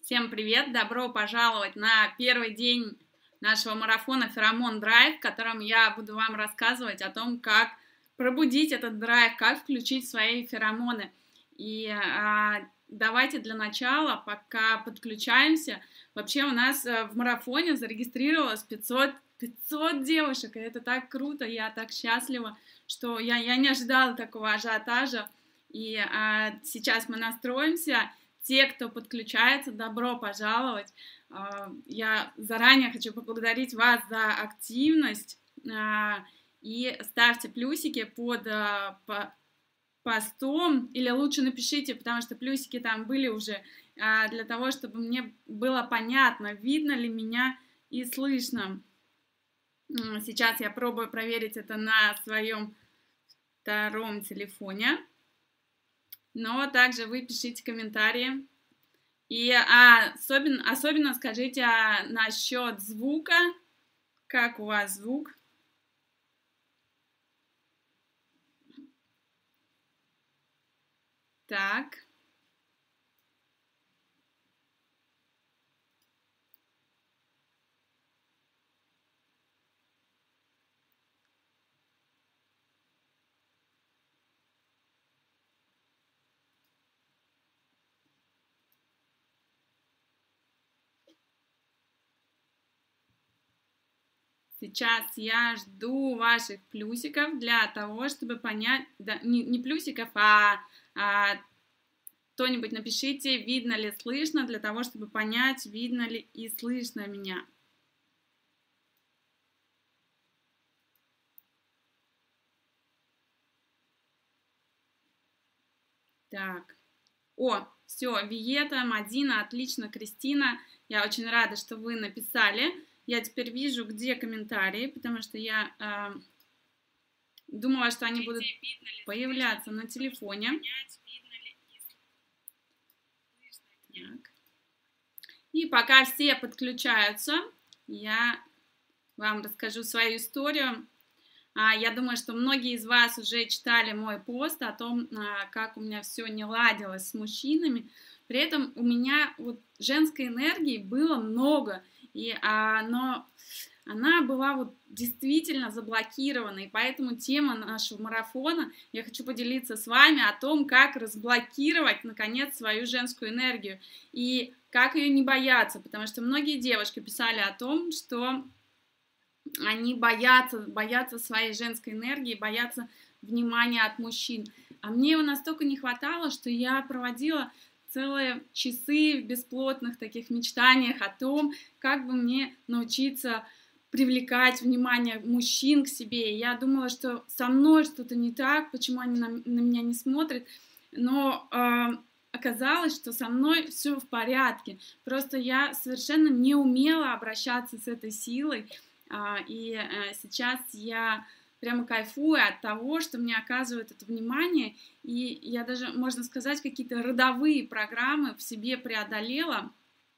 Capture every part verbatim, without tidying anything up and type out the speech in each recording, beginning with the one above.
Всем привет! Добро пожаловать на первый день нашего марафона «Феромон Драйв», в котором я буду вам рассказывать о том, как пробудить этот драйв, как включить свои феромоны. И а, давайте для начала, пока подключаемся, вообще у нас в марафоне зарегистрировалось пятьсот, пятьсот девушек, и это так круто, я так счастлива, что я, я не ожидала такого ажиотажа. И а, сейчас мы настроимся. Те, кто подключается, добро пожаловать. Я заранее хочу поблагодарить вас за активность. И ставьте плюсики под постом, или лучше напишите, потому что плюсики там были уже, для того, чтобы мне было понятно, видно ли меня и слышно. Сейчас я пробую проверить это на своем втором телефоне. Но также вы пишите комментарии. И а, особенно, особенно скажите а, насчет звука. Как у вас звук? Так. Сейчас я жду ваших плюсиков для того, чтобы понять, да, не, не плюсиков, а, а кто-нибудь напишите, видно ли, слышно, для того, чтобы понять, видно ли и слышно меня. Так. О, все, Виета, Мадина, отлично, Кристина. Я очень рада, что вы написали. Я теперь вижу, где комментарии, потому что я э, думала, что они будут появляться на телефоне. Так. И пока все подключаются, я вам расскажу свою историю. Я думаю, что многие из вас уже читали мой пост о том, как у меня все не ладилось с мужчинами. При этом у меня вот женской энергии было много, и, а, но она была вот действительно заблокирована. И поэтому тема нашего марафона, я хочу поделиться с вами о том, как разблокировать, наконец, свою женскую энергию. И как ее не бояться, потому что многие девушки писали о том, что они боятся, боятся своей женской энергии, боятся внимания от мужчин. А мне его настолько не хватало, что я проводила целые часы в бесплотных таких мечтаниях о том, как бы мне научиться привлекать внимание мужчин к себе. И я думала, что со мной что-то не так, почему они на, на меня не смотрят. Но э, оказалось, что со мной все в порядке. Просто я совершенно не умела обращаться с этой силой. И сейчас я прямо кайфую от того, что мне оказывают это внимание, и я даже, можно сказать, какие-то родовые программы в себе преодолела,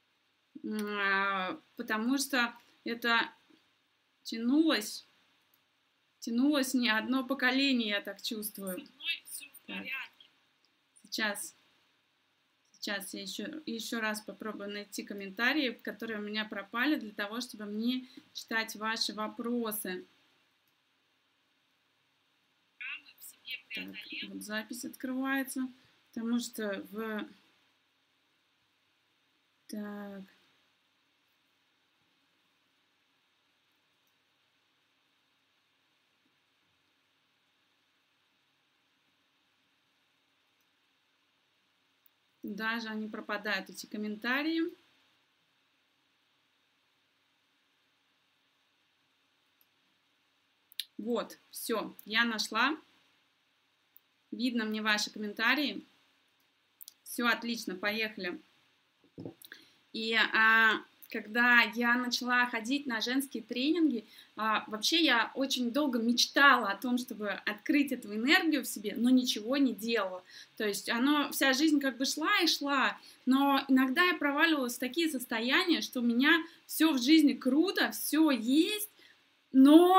потому что это тянулось, тянулось не одно поколение, я так чувствую. Так. Сейчас, сейчас я еще, еще раз попробую найти комментарии, которые у меня пропали, для того, чтобы мне читать ваши вопросы. Так, вот запись открывается, потому что в... Так... Даже они пропадают, эти комментарии. Вот, все, я нашла. Видно мне ваши комментарии. Все отлично, поехали. И а, когда я начала ходить на женские тренинги, а, вообще я очень долго мечтала о том, чтобы открыть эту энергию в себе, но ничего не делала. То есть оно, вся жизнь как бы шла и шла, но иногда я проваливалась в такие состояния, что у меня все в жизни круто, все есть, но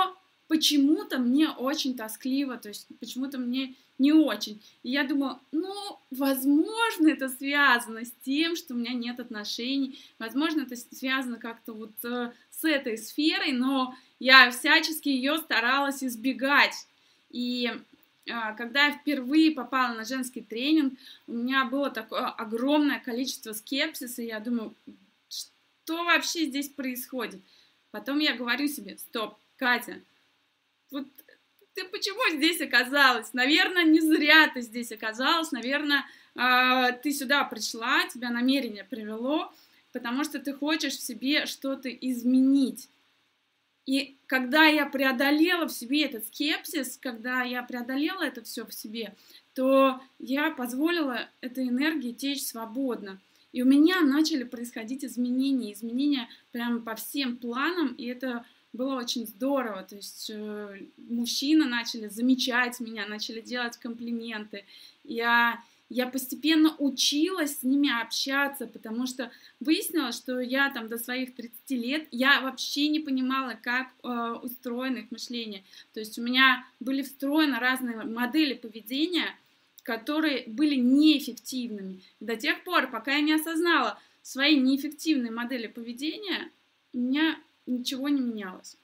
почему-то мне очень тоскливо, то есть почему-то мне не очень. И я думала, ну, возможно, это связано с тем, что у меня нет отношений, возможно, это связано как-то вот э, с этой сферой, но я всячески ее старалась избегать. И э, когда я впервые попала на женский тренинг, у меня было такое огромное количество скепсиса, и я думаю, что вообще здесь происходит? Потом я говорю себе, стоп, Катя, вот ты почему здесь оказалась? Наверное, не зря ты здесь оказалась, наверное, ты сюда пришла, тебя намерение привело, потому что ты хочешь в себе что-то изменить. И когда я преодолела в себе этот скепсис, когда я преодолела это все в себе, то я позволила этой энергии течь свободно. И у меня начали происходить изменения, изменения прямо по всем планам, и это было очень здорово, то есть э, мужчины начали замечать меня, начали делать комплименты. Я, я постепенно училась с ними общаться, потому что выяснилось, что я там до своих тридцати лет, я вообще не понимала, как э, устроено их мышление. То есть у меня были встроены разные модели поведения, которые были неэффективными. До тех пор, пока я не осознала свои неэффективные модели поведения, у меня ничего не менялось.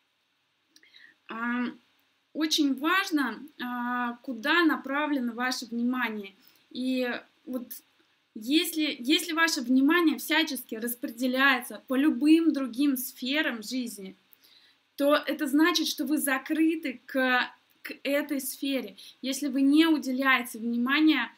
Очень важно, куда направлено ваше внимание. И вот если, если ваше внимание всячески распределяется по любым другим сферам жизни, то это значит, что вы закрыты к, к этой сфере. Если вы не уделяете внимания,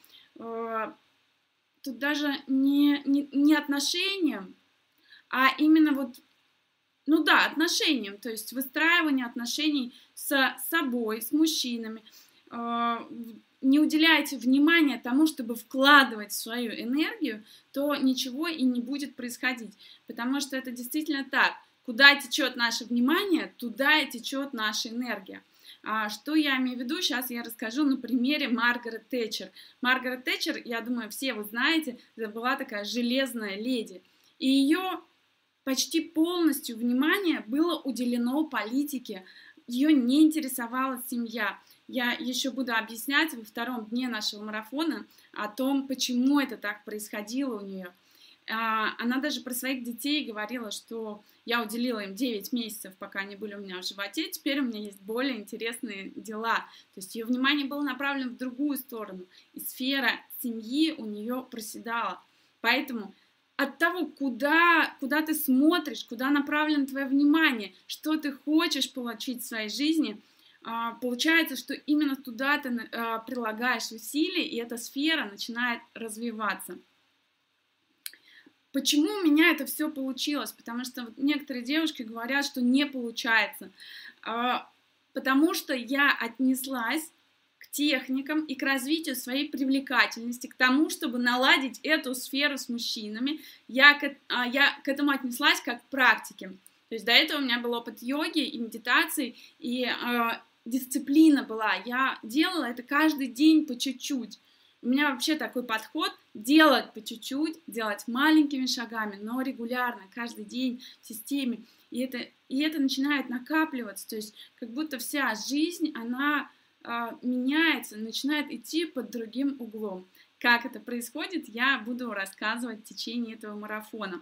тут даже не, не, не отношениям, а именно вот Ну да, отношениям, то есть выстраивание отношений с собой, с мужчинами. Не уделяете внимания тому, чтобы вкладывать свою энергию, то ничего и не будет происходить. Потому что это действительно так. Куда течет наше внимание, туда и течет наша энергия. А что я имею в виду, сейчас я расскажу на примере Маргарет Тэтчер. Маргарет Тэтчер, я думаю, все вы знаете, это была такая железная леди. И ее почти полностью внимание было уделено политике. Ее не интересовала семья. Я еще буду объяснять во втором дне нашего марафона о том, почему это так происходило у нее. Она даже про своих детей говорила, что я уделила им девять месяцев, пока они были у меня в животе, теперь у меня есть более интересные дела. То есть ее внимание было направлено в другую сторону, и сфера семьи у нее проседала. Поэтому от того, куда, куда ты смотришь, куда направлено твое внимание, что ты хочешь получить в своей жизни, получается, что именно туда ты прилагаешь усилия, и эта сфера начинает развиваться. Почему у меня это все получилось? Потому что некоторые девушки говорят, что не получается. Потому что я отнеслась к техникам и к развитию своей привлекательности, к тому, чтобы наладить эту сферу с мужчинами. Я к, я к этому отнеслась как к практике. То есть до этого у меня был опыт йоги и медитации, и э, дисциплина была. Я делала это каждый день по чуть-чуть. У меня вообще такой подход — делать по чуть-чуть, делать маленькими шагами, но регулярно, каждый день в системе. И это, и это начинает накапливаться, то есть как будто вся жизнь, она э, меняется, начинает идти под другим углом. Как это происходит, я буду рассказывать в течение этого марафона.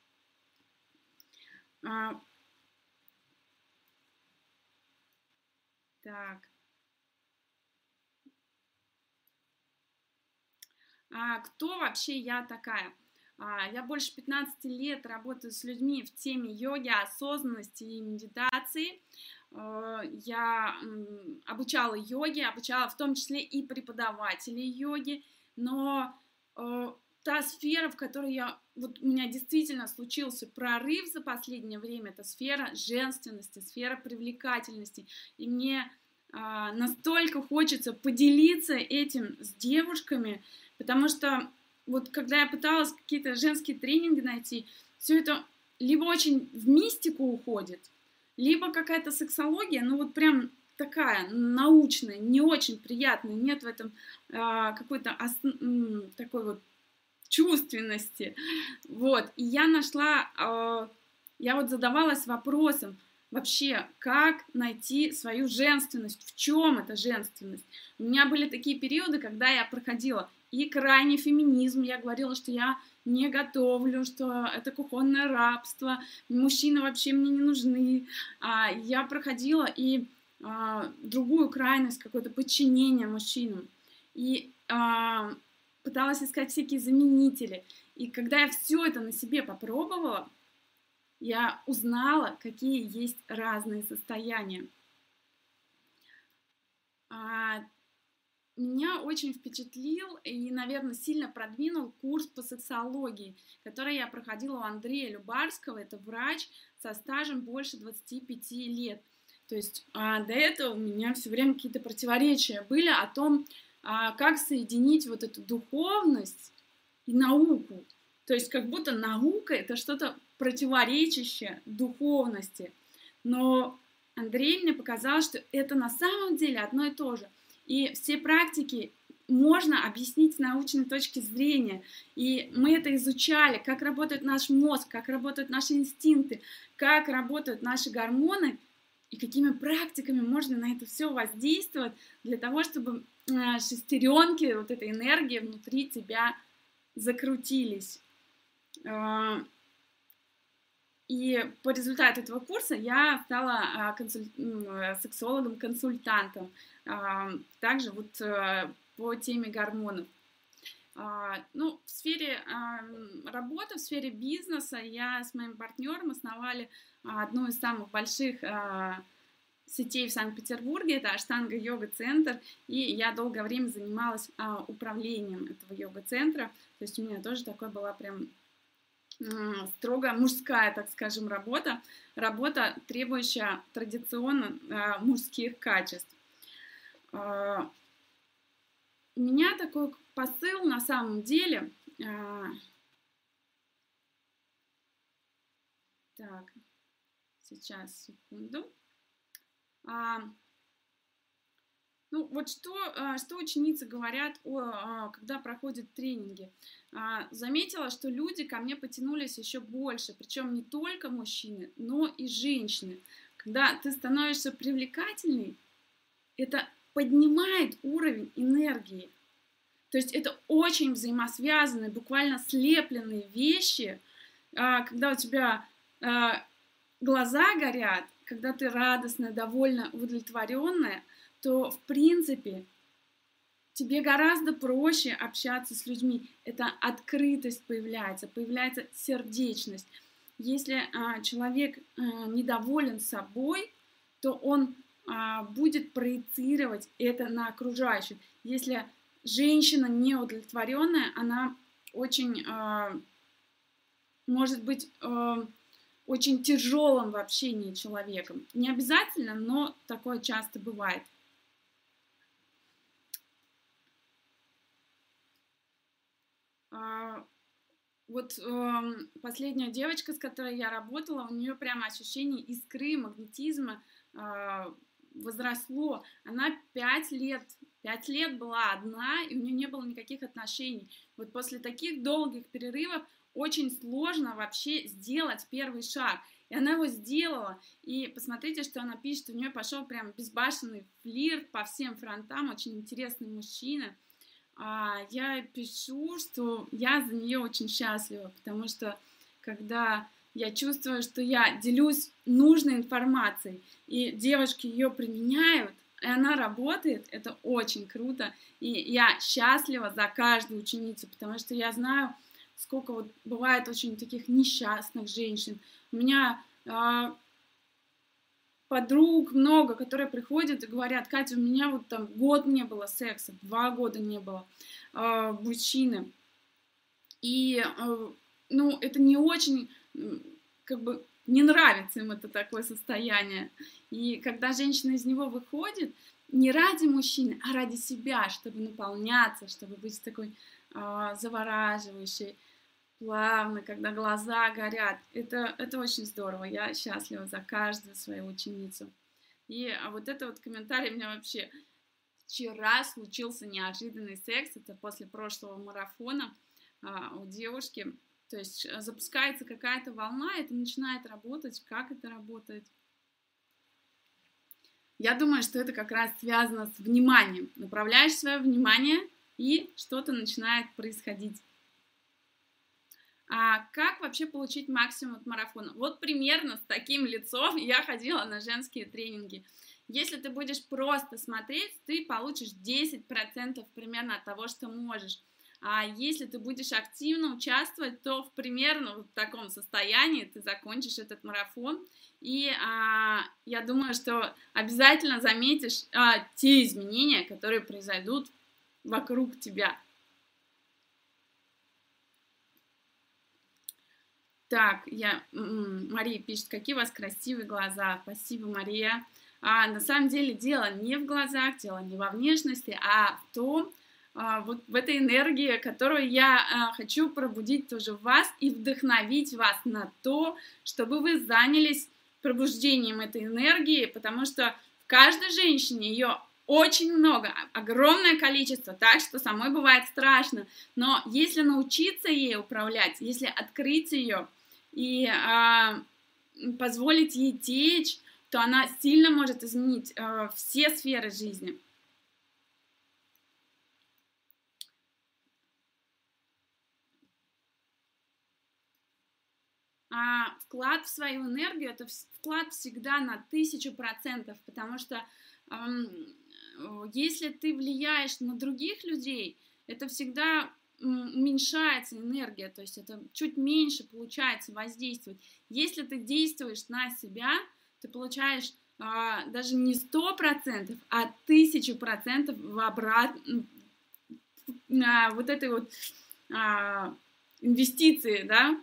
А, так. А, кто вообще я такая? А, я больше пятнадцати лет работаю с людьми в теме йоги, осознанности и медитации. А, я м, обучала йоге, обучала в том числе и преподавателей йоги, но а, та сфера, в которой я, вот у меня действительно случился прорыв за последнее время, это сфера женственности, сфера привлекательности. И мне а, настолько хочется поделиться этим с девушками, потому что вот когда я пыталась какие-то женские тренинги найти, все это либо очень в мистику уходит, либо какая-то сексология, ну вот прям такая научная, не очень приятная, нет в этом а, какой-то ос- такой вот чувственности. Вот, и я нашла, а, я вот задавалась вопросом, вообще, как найти свою женственность, в чем эта женственность. У меня были такие периоды, когда я проходила и крайний феминизм, я говорила, что я не готовлю, что это кухонное рабство, мужчины вообще мне не нужны. Я проходила и другую крайность, какое-то подчинение мужчинам. И пыталась искать всякие заменители. И когда я все это на себе попробовала, я узнала, какие есть разные состояния. А, меня очень впечатлил и, наверное, сильно продвинул курс по сексологии, который я проходила у Андрея Любарского. Это врач со стажем больше двадцати пяти лет. То есть а, до этого у меня все время какие-то противоречия были о том, а, как соединить вот эту духовность и науку. То есть как будто наука — это что-то противоречащее духовности. Но Андрей мне показал, что это на самом деле одно и то же. И все практики можно объяснить с научной точки зрения. И мы это изучали, как работает наш мозг, как работают наши инстинкты, как работают наши гормоны, и какими практиками можно на это все воздействовать для того, чтобы шестеренки, вот этой энергии внутри тебя закрутились. И по результату этого курса я стала консуль... сексологом-консультантом, также вот по теме гормонов. Ну, в сфере работы, в сфере бизнеса я с моим партнером основали одну из самых больших сетей в Санкт-Петербурге, это Аштанга йога-центр, и я долгое время занималась управлением этого йога-центра, то есть у меня тоже такая была прям строго мужская, так скажем, работа, работа, требующая традиционно мужских качеств. У меня такой посыл на самом деле. Так, сейчас, секунду. Ну, вот что, что ученицы говорят, о, когда проходят тренинги. Заметила, что люди ко мне потянулись еще больше, причем не только мужчины, но и женщины. Когда ты становишься привлекательной, это поднимает уровень энергии. То есть это очень взаимосвязанные, буквально слепленные вещи, когда у тебя глаза горят, когда ты радостная, довольна, удовлетворенная, то, в принципе, тебе гораздо проще общаться с людьми. Это открытость появляется, появляется сердечность. Если а, человек а, недоволен собой, то он а, будет проецировать это на окружающих. Если женщина неудовлетворенная, она очень, а, может быть, а, очень тяжелым в общении человеком. Не обязательно, но такое часто бывает. Вот э, последняя девочка, с которой я работала, у нее прямо ощущение искры, магнетизма э, возросло. Она пять лет, пять лет была одна, и у нее не было никаких отношений. Вот после таких долгих перерывов очень сложно вообще сделать первый шаг. И она его сделала. И посмотрите, что она пишет. У нее пошел прям безбашенный флирт по всем фронтам. Очень интересный мужчина. Я пишу, что я за нее очень счастлива, потому что когда я чувствую, что я делюсь нужной информацией, и девушки ее применяют, и она работает, это очень круто, и я счастлива за каждую ученицу, потому что я знаю, сколько вот бывает очень таких несчастных женщин. У меня подруг много, которые приходят и говорят: Катя, у меня вот там год не было секса, два года не было э, мужчины. И, э, ну, это не очень, как бы, не нравится им это такое состояние. И когда женщина из него выходит, не ради мужчины, а ради себя, чтобы наполняться, чтобы быть такой э, завораживающей, плавно, когда глаза горят. Это, это очень здорово. Я счастлива за каждую свою ученицу. И а вот это вот комментарий у меня вообще... Вчера случился неожиданный секс. Это после прошлого марафона а, у девушки. То есть запускается какая-то волна, это начинает работать. Как это работает? Я думаю, что это как раз связано с вниманием. Направляешь свое внимание, и что-то начинает происходить. А как вообще получить максимум от марафона? Вот примерно с таким лицом я ходила на женские тренинги. Если ты будешь просто смотреть, ты получишь десять процентов примерно от того, что можешь. А если ты будешь активно участвовать, то в примерно вот таком состоянии ты закончишь этот марафон. И а, я думаю, что обязательно заметишь а, те изменения, которые произойдут вокруг тебя. Так, я, Мария пишет, какие у вас красивые глаза. Спасибо, Мария. А, на самом деле дело не в глазах, дело не во внешности, а в том, а, вот в этой энергии, которую я а, хочу пробудить тоже в вас и вдохновить вас на то, чтобы вы занялись пробуждением этой энергии, потому что в каждой женщине ее очень много, огромное количество, так что самой бывает страшно, но если научиться ей управлять, если открыть ее и а, позволить ей течь, то она сильно может изменить а, все сферы жизни. А вклад в свою энергию — это вклад всегда на тысячу процентов, потому что эм, если ты влияешь на других людей, это всегда уменьшается энергия, то есть это чуть меньше получается воздействовать. Если ты действуешь на себя, ты получаешь а, даже не сто процентов, а тысячу процентов в обратно на вот этой вот а, инвестиции, да.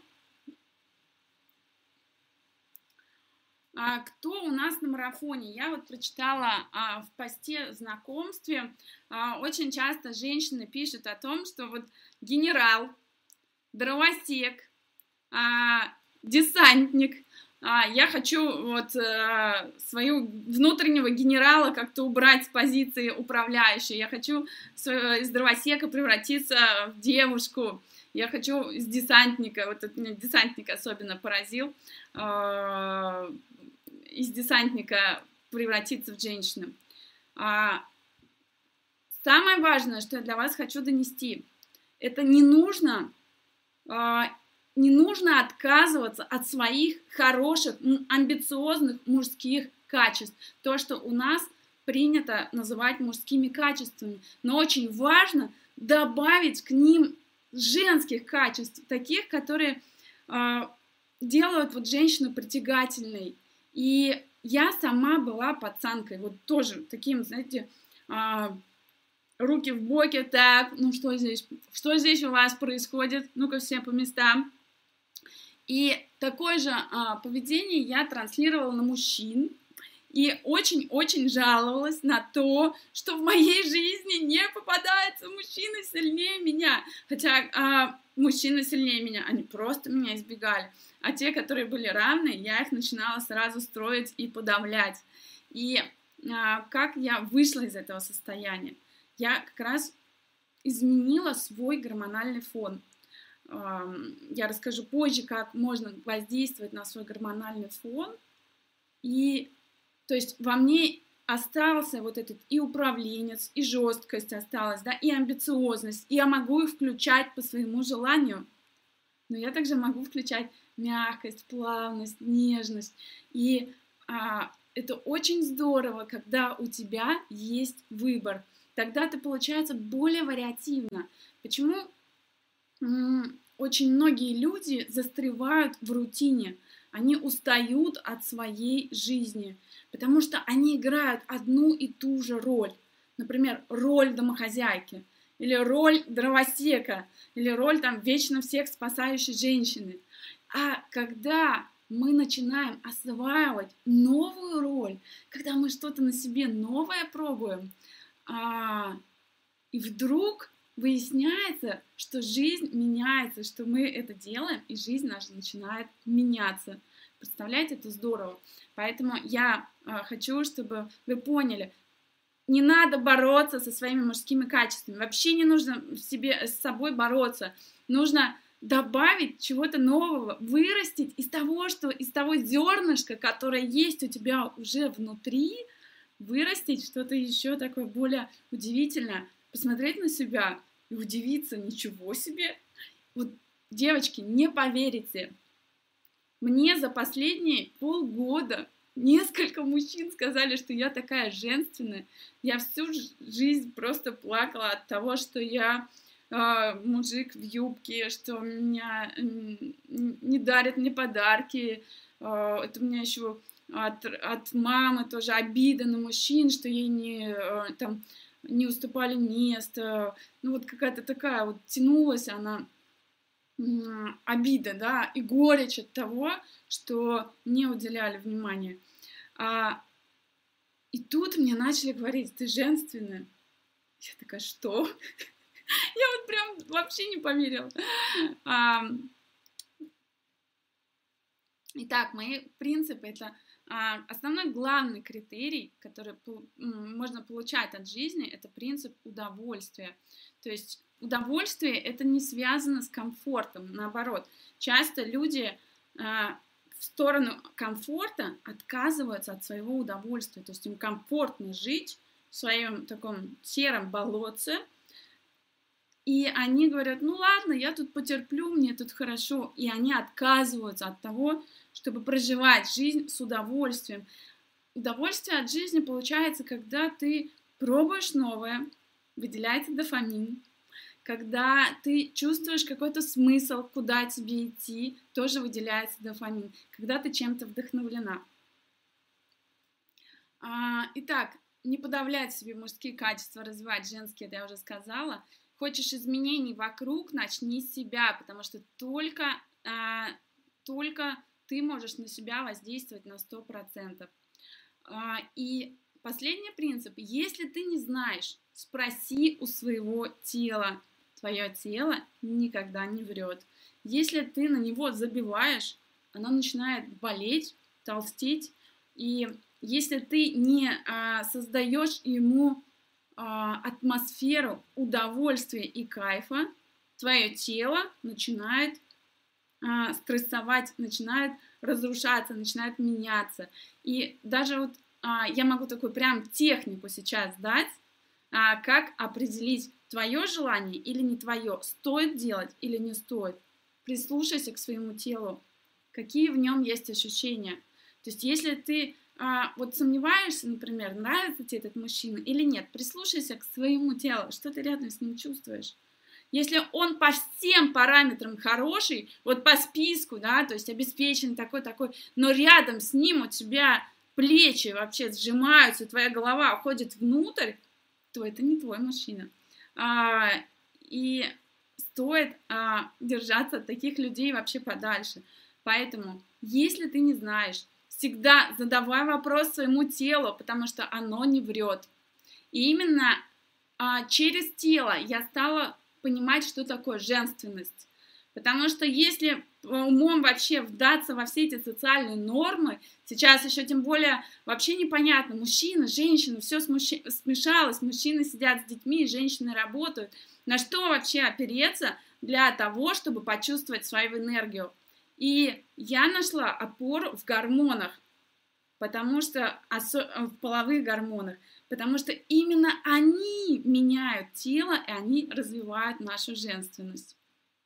А, кто у нас на марафоне? Я вот прочитала а, в посте в знакомстве, а, очень часто женщины пишут о том, что вот генерал, дровосек, а, десантник, а, я хочу вот а, свою внутреннего генерала как-то убрать с позиции управляющей, я хочу из дровосека превратиться в девушку, я хочу из десантника, вот этот меня десантник особенно поразил, а, из десантника превратиться в женщину. А, самое важное, что я для вас хочу донести, это не нужно, а, не нужно отказываться от своих хороших, амбициозных мужских качеств. То, что у нас принято называть мужскими качествами. Но очень важно добавить к ним женских качеств, таких, которые а, делают вот женщину притягательной. И я сама была пацанкой, вот тоже таким, знаете, а, руки в боки, так, ну что здесь, что здесь у вас происходит, ну-ка все по местам. И такое же а, поведение я транслировала на мужчин, и очень-очень жаловалась на то, что в моей жизни не попадается мужчина сильнее меня, хотя а, мужчины сильнее меня, они просто меня избегали. А те, которые были равны, я их начинала сразу строить и подавлять. И а, как я вышла из этого состояния? Я как раз изменила свой гормональный фон. А, я расскажу позже, как можно воздействовать на свой гормональный фон. И, то есть, во мне остался вот этот и управленец, и жесткость осталась, да, и амбициозность. И я могу их включать по своему желанию. Но я также могу включать мягкость, плавность, нежность. И а, это очень здорово, когда у тебя есть выбор. Тогда ты, получается, более вариативно. Почему м- очень многие люди застревают в рутине? Они устают от своей жизни, потому что они играют одну и ту же роль. Например, роль домохозяйки, или роль дровосека, или роль там вечно всех спасающей женщины. А когда мы начинаем осваивать новую роль, когда мы что-то на себе новое пробуем, а, и вдруг выясняется, что жизнь меняется, что мы это делаем, и жизнь наша начинает меняться. Представляете, это здорово. Поэтому я а, хочу, чтобы вы поняли, не надо бороться со своими мужскими качествами. Вообще не нужно себе, с собой бороться. Нужно добавить чего-то нового, вырастить из того, что, из того зернышка, которое есть у тебя уже внутри, вырастить что-то еще такое более удивительное, посмотреть на себя и удивиться, ничего себе. Вот, девочки, не поверите, мне за последние полгода несколько мужчин сказали, что я такая женственная. Я всю жизнь просто плакала от того, что я э, мужик в юбке, что меня э, не дарят мне подарки. Э, это у меня еще от, от мамы тоже обида на мужчин, что ей не, э, там, не уступали место. Ну вот какая-то такая вот тянулась она э, обида, да, и горечь от того, что не уделяли внимания. А, и тут мне начали говорить: ты женственная. Я такая: что? Я вот прям вообще не поверила. А, итак, мои принципы — это а, основной главный критерий, который по, можно получать от жизни, это принцип удовольствия. То есть удовольствие — это не связано с комфортом, наоборот. Часто люди а, в сторону комфорта отказываются от своего удовольствия, то есть им комфортно жить в своем таком сером болотце, и они говорят: ну ладно, я тут потерплю, мне тут хорошо, и они отказываются от того, чтобы проживать жизнь с удовольствием. Удовольствие от жизни получается, когда ты пробуешь новое, выделяется дофамин, когда ты чувствуешь какой-то смысл, куда тебе идти, тоже выделяется дофамин, когда ты чем-то вдохновлена. Итак, не подавлять в себе мужские качества, развивать женские, это я уже сказала. Хочешь изменений вокруг, начни с себя, потому что только, только ты можешь на себя воздействовать на сто процентов. И последний принцип: если ты не знаешь, спроси у своего тела. Твое тело никогда не врет. Если ты на него забиваешь, оно начинает болеть, толстеть. И если ты не а, создаешь ему а, атмосферу удовольствия и кайфа, твое тело начинает а, стрессовать, начинает разрушаться, начинает меняться. И даже вот а, я могу такую прям технику сейчас дать, а, как определить, твое желание или не твое, стоит делать или не стоит. Прислушайся к своему телу, какие в нем есть ощущения. То есть если ты а, вот сомневаешься, например, нравится тебе этот мужчина или нет, прислушайся к своему телу, что ты рядом с ним чувствуешь. Если он по всем параметрам хороший, вот по списку, да, то есть обеспечен такой-такой, но рядом с ним у тебя плечи вообще сжимаются, твоя голова уходит внутрь, то это не твой мужчина. А, и стоит а, держаться от таких людей вообще подальше. Поэтому, если ты не знаешь, всегда задавай вопрос своему телу, потому что оно не врет. И именно а, через тело я стала понимать, что такое женственность. Потому что если умом вообще вдаться во все эти социальные нормы, сейчас еще тем более вообще непонятно, мужчина, женщина, все смешалось, мужчины сидят с детьми, женщины работают. На что вообще опереться для того, чтобы почувствовать свою энергию? И я нашла опору в гормонах, потому что в половых гормонах, потому что именно они меняют тело, и они развивают нашу женственность.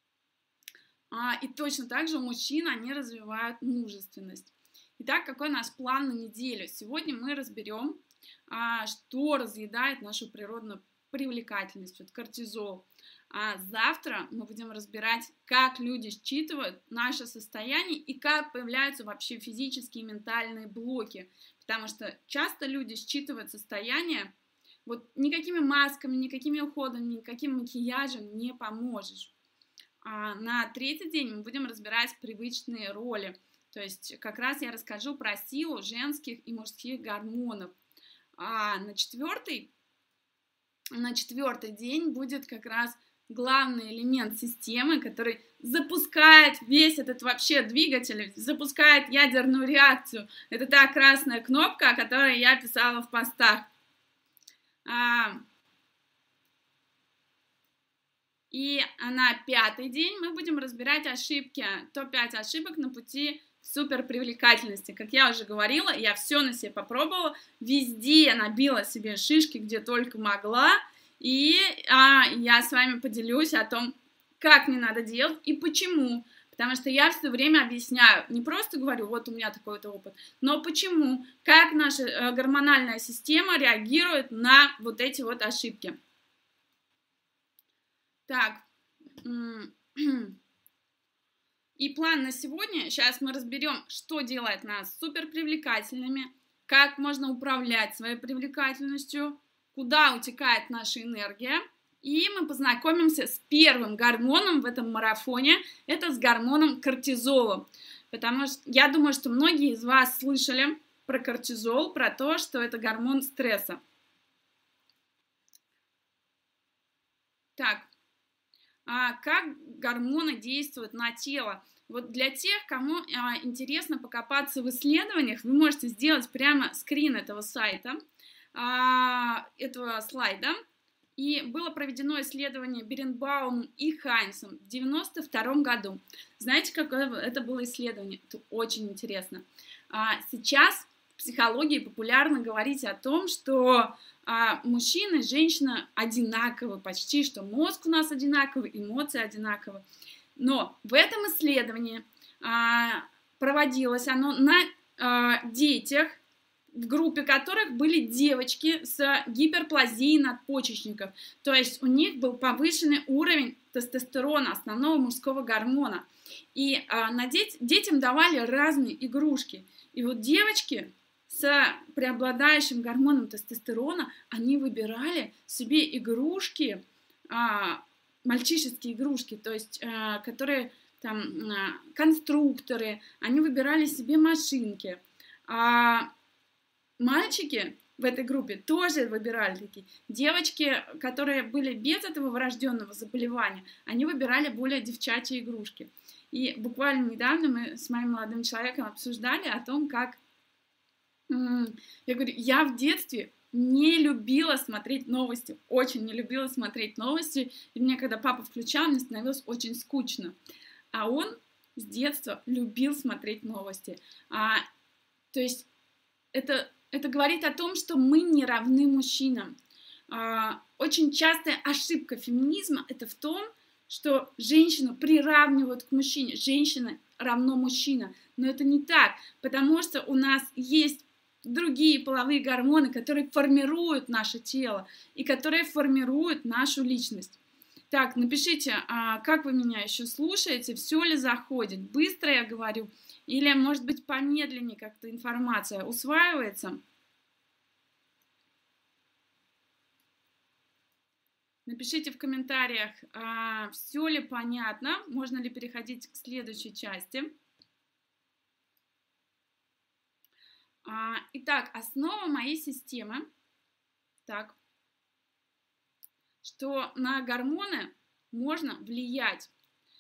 А, и точно так же у мужчин они развивают мужественность. Итак, какой наш план на неделю? Сегодня мы разберем, а, что разъедает нашу природную привлекательность, вот кортизол. А завтра мы будем разбирать, как люди считывают наше состояние и как появляются вообще физические и ментальные блоки. Потому что часто люди считывают состояние, вот никакими масками, никакими уходами, никаким макияжем не поможешь. А на третий день мы будем разбирать привычные роли. То есть как раз я расскажу про силу женских и мужских гормонов. А на четвертый, на четвертый день будет как раз главный элемент системы, который запускает весь этот вообще двигатель, запускает ядерную реакцию. Это та красная кнопка, о которой я писала в постах. А, и на пятый день мы будем разбирать ошибки, топ пять ошибок на пути к суперпривлекательности. Как я уже говорила, я все на себе попробовала, везде набила себе шишки, где только могла, и а, я с вами поделюсь о том, как мне надо делать и почему. Потому что я все время объясняю, не просто говорю, вот у меня такой-то опыт, но почему, как наша э, гормональная система реагирует на вот эти вот ошибки. Так, и план на сегодня, сейчас мы разберем, что делает нас суперпривлекательными, как можно управлять своей привлекательностью, куда утекает наша энергия. И мы познакомимся с первым гормоном в этом марафоне, это с гормоном кортизолом. Потому что я думаю, что многие из вас слышали про кортизол, про то, что это гормон стресса. Так, а как гормоны действуют на тело? Вот для тех, кому а, интересно покопаться в исследованиях, вы можете сделать прямо скрин этого сайта, а, этого слайда. И было проведено исследование Беренбаумом и Хайнсом в девяносто втором году. Знаете, какое это было исследование? Это очень интересно. Сейчас в психологии популярно говорить о том, что мужчина и женщина одинаковы, почти что мозг у нас одинаковый, эмоции одинаковы. Но в этом исследовании проводилось оно на детях, в группе которых были девочки с гиперплазией надпочечников. То есть у них был повышенный уровень тестостерона, основного мужского гормона. И а, на дет- детям давали разные игрушки. И вот девочки с преобладающим гормоном тестостерона, они выбирали себе игрушки, а, мальчишеские игрушки, то есть а, которые там а, конструкторы, они выбирали себе машинки. А, Мальчики в этой группе тоже выбирали такие. Девочки, которые были без этого врожденного заболевания, они выбирали более девчачьи игрушки. И буквально недавно мы с моим молодым человеком обсуждали о том, как... Я говорю, я в детстве не любила смотреть новости, очень не любила смотреть новости, и мне, когда папа включал, мне становилось очень скучно. А он с детства любил смотреть новости. А, то есть это... Это говорит о том, что мы не равны мужчинам. Очень частая ошибка феминизма – это в том, что женщину приравнивают к мужчине. Женщина равно мужчина. Но это не так, потому что у нас есть другие половые гормоны, которые формируют наше тело и которые формируют нашу личность. Так, напишите, как вы меня еще слушаете, все ли заходит, быстро я говорю, или, может быть, помедленнее как-то информация усваивается. Напишите в комментариях, а, все ли понятно, можно ли переходить к следующей части. А, итак, основа моей системы, так, что на гормоны можно влиять.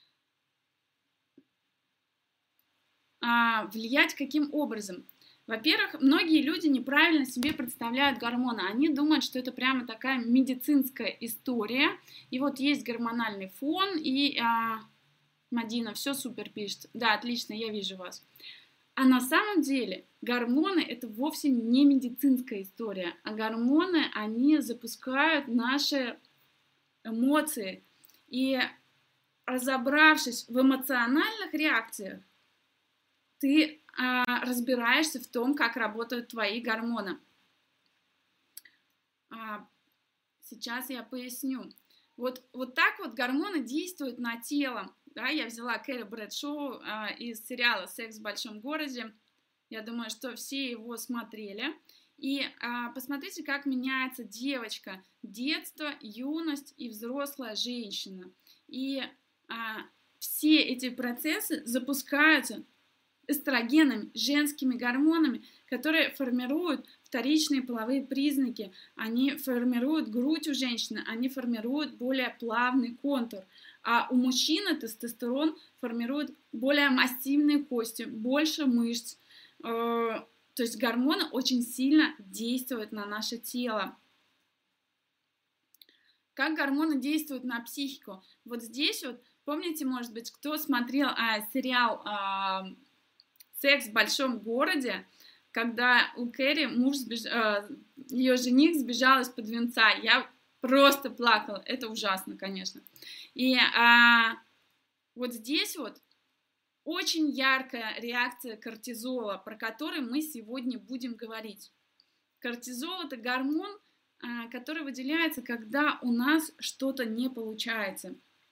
А, влиять каким образом? Во-первых, многие люди неправильно себе представляют гормоны. Они думают, что это прямо такая медицинская история. И вот есть гормональный фон, и а, Мадина, все супер пишет. Да, отлично, я вижу вас. А на самом деле гормоны это вовсе не медицинская история. А гормоны, они запускают наши эмоции. И разобравшись в эмоциональных реакциях, ты а, разбираешься в том, как работают твои гормоны. А, сейчас я поясню. Вот, вот так вот гормоны действуют на тело. Да, я взяла Кэрри Брэдшоу а, из сериала «Секс в большом городе». Я думаю, что все его смотрели. И а, посмотрите, как меняется девочка. Детство, юность и взрослая женщина. И а, все эти процессы запускаются эстрогенами, женскими гормонами, которые формируют вторичные половые признаки. Они формируют грудь у женщины, они формируют более плавный контур. А у мужчины тестостерон формирует более массивные кости, больше мышц. То есть гормоны очень сильно действуют на наше тело. Как гормоны действуют на психику? Вот здесь вот, помните, может быть, кто смотрел а, сериал а, «Секс в большом городе», когда у Кэрри муж сбеж... э, ее жених сбежал из-под венца. Я просто плакала. Это ужасно, конечно. И а, вот здесь вот очень яркая реакция кортизола, про который мы сегодня будем говорить. Кортизол – это гормон, а, который выделяется, когда у нас что-то не получается.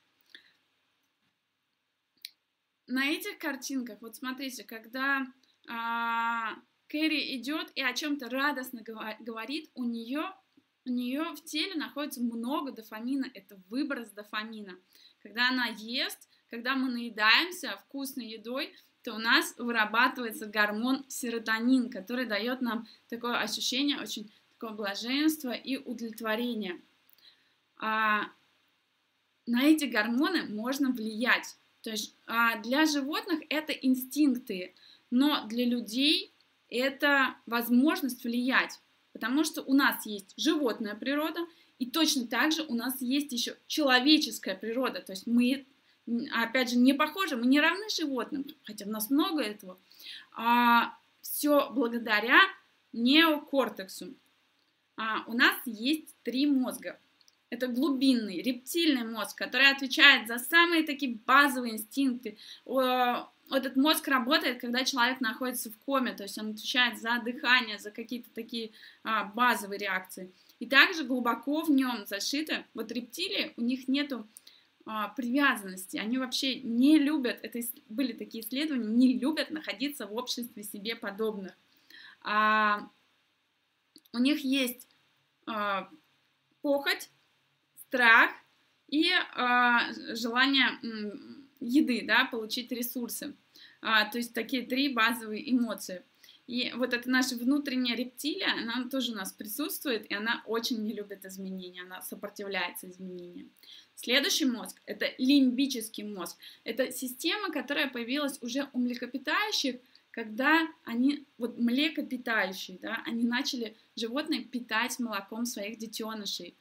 На этих картинках, вот смотрите, когда а, Кэрри идет и о чем-то радостно говорит, у нее, у нее в теле находится много дофамина, это выброс дофамина. Когда она ест, когда мы наедаемся вкусной едой, то у нас вырабатывается гормон серотонин, который дает нам такое ощущение, очень такое блаженство и удовлетворение. А на эти гормоны можно влиять. То есть а, для животных это инстинкты, но для людей это возможность влиять, потому что у нас есть животная природа, и точно так же у нас есть еще человеческая природа. То есть мы, опять же, не похожи, мы не равны животным, хотя у нас много этого. А, все благодаря неокортексу. А, у нас есть три мозга. Это глубинный, рептильный мозг, который отвечает за самые такие базовые инстинкты. Этот мозг работает, когда человек находится в коме, то есть он отвечает за дыхание, за какие-то такие а, базовые реакции. И также глубоко в нем зашито, вот рептилии, у них нету а, привязанности, они вообще не любят, это были такие исследования, не любят находиться в обществе себе подобных. А, у них есть а, похоть, страх и э, желание м, еды, да, получить ресурсы. А, то есть такие три базовые эмоции. И вот эта наша внутренняя рептилия, она тоже у нас присутствует, и она очень не любит изменения, она сопротивляется изменениям. Следующий мозг – это лимбический мозг. Это система, которая появилась уже у млекопитающих, когда они, вот млекопитающие, да, они начали животные питать молоком своих детенышей.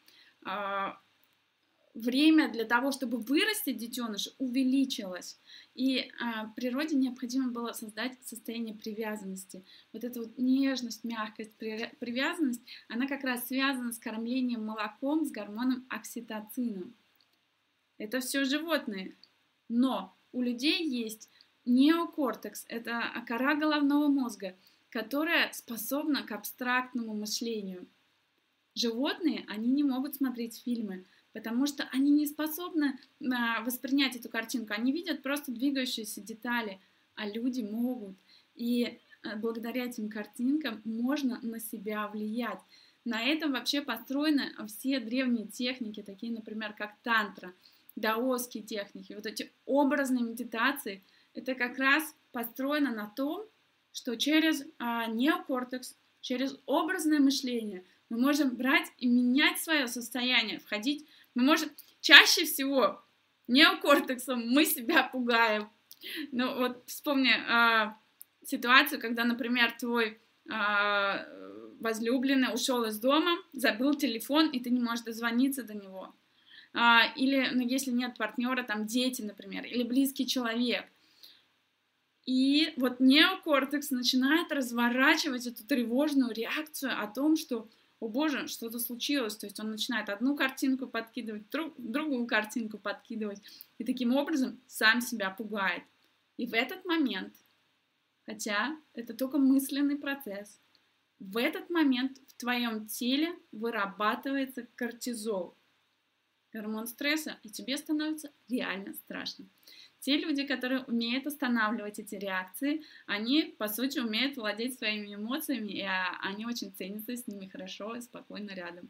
Время для того, чтобы вырастить детеныша, увеличилось. И а, природе необходимо было создать состояние привязанности. Вот эта вот нежность, мягкость, привязанность, она как раз связана с кормлением молоком, с гормоном окситоцина. Это все животные. Но у людей есть неокортекс, это кора головного мозга, которая способна к абстрактному мышлению. Животные, они не могут смотреть фильмы, потому что они не способны а, воспринять эту картинку. Они видят просто двигающиеся детали, а люди могут. И а, благодаря этим картинкам можно на себя влиять. На этом вообще построены все древние техники, такие, например, как тантра, даосские техники. Вот эти образные медитации, это как раз построено на том, что через а, неокортекс, через образное мышление мы можем брать и менять свое состояние, входить. Мы можем чаще всего неокортексом мы себя пугаем. Ну вот вспомни э, ситуацию, когда, например, твой э, возлюбленный ушел из дома, забыл телефон, и ты не можешь дозвониться до него. Э, или, ну, если нет партнера, там дети, например, или близкий человек. И вот неокортекс начинает разворачивать эту тревожную реакцию о том, что о боже, что-то случилось, то есть он начинает одну картинку подкидывать, друг, другую картинку подкидывать, и таким образом сам себя пугает. И в этот момент, хотя это только мысленный процесс, в этот момент в твоем теле вырабатывается кортизол, гормон стресса, и тебе становится реально страшно. Те люди, которые умеют останавливать эти реакции, они, по сути, умеют владеть своими эмоциями, и они очень ценятся, с ними хорошо и спокойно рядом.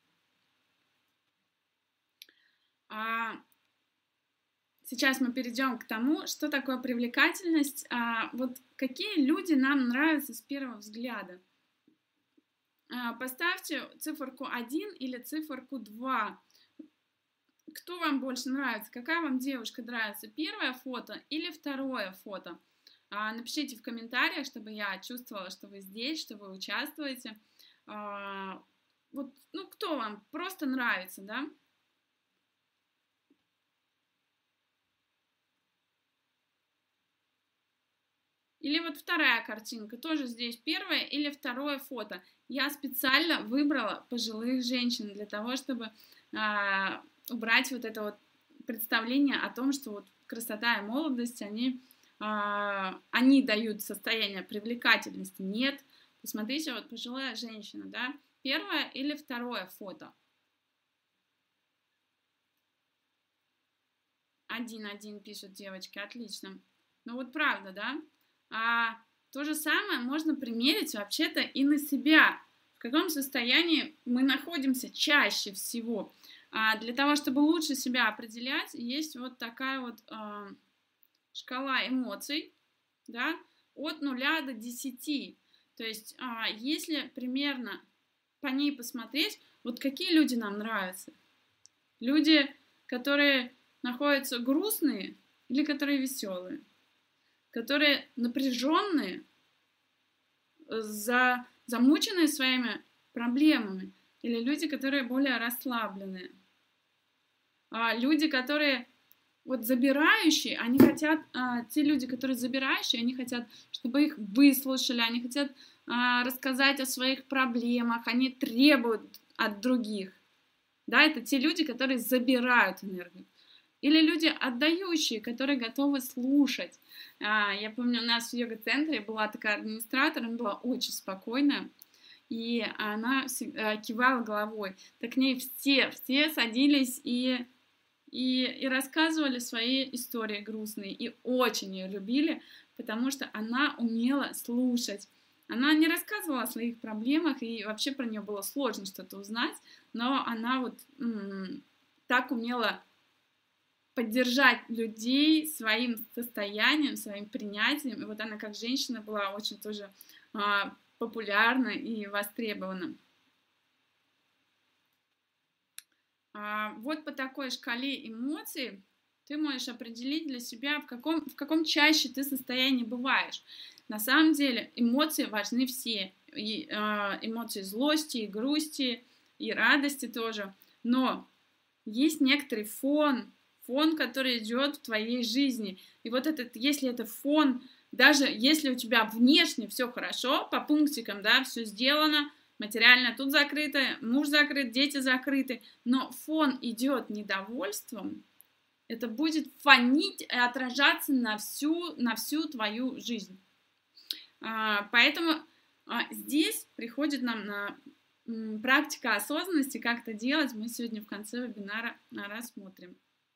Сейчас мы перейдем к тому, что такое привлекательность. Вот какие люди нам нравятся с первого взгляда. Поставьте циферку один или циферку два. Кто вам больше нравится? Какая вам девушка нравится? Первое фото или второе фото? А, напишите в комментариях, чтобы я чувствовала, что вы здесь, что вы участвуете. А, вот, ну, кто вам просто нравится, да? Или вот вторая картинка, тоже здесь первое или второе фото. Я специально выбрала пожилых женщин для того, чтобы а, убрать вот это вот представление о том, что вот красота и молодость, они, а, они дают состояние привлекательности. Нет. Посмотрите, вот пожилая женщина, да, первое или второе фото. Один-один пишут девочки, отлично. Ну вот правда, да? А то же самое можно примерить вообще-то и на себя. В каком состоянии мы находимся чаще всего. А для того, чтобы лучше себя определять, есть вот такая вот э, шкала эмоций, да, от нуля до десяти. То есть, э, если примерно по ней посмотреть, вот какие люди нам нравятся. Люди, которые находятся грустные или которые веселые. Которые напряженные, за, замученные своими проблемами, или люди, которые более расслабленные. А люди, которые вот забирающие, они хотят, а, те люди, которые забирающие, они хотят, чтобы их выслушали, они хотят а, рассказать о своих проблемах, они требуют от других. Да, это те люди, которые забирают энергию. Или люди отдающие, которые готовы слушать. Я помню, у нас в йога-центре была такая администратор, она была очень спокойная, и она кивала головой. Так к ней все, все садились и, и, и рассказывали свои истории грустные, и очень ее любили, потому что она умела слушать. Она не рассказывала о своих проблемах, и вообще про нее было сложно что-то узнать, но она вот м-м, так умела поддержать людей своим состоянием, своим принятием. И вот она как женщина была очень тоже а, популярна и востребована. А, вот по такой шкале эмоций ты можешь определить для себя, в каком, в каком чаще ты состоянии бываешь. На самом деле эмоции важны все. И, а, эмоции злости, и грусти, и радости тоже. Но есть некоторый фон, фон, который идет в твоей жизни. И вот этот, если это фон, даже если у тебя внешне все хорошо, по пунктикам, да, все сделано, материально тут закрыто, муж закрыт, дети закрыты, но фон идет недовольством, это будет фонить и отражаться на всю, на всю твою жизнь. Поэтому здесь приходит нам на практика осознанности, как это делать, мы сегодня в конце вебинара рассмотрим.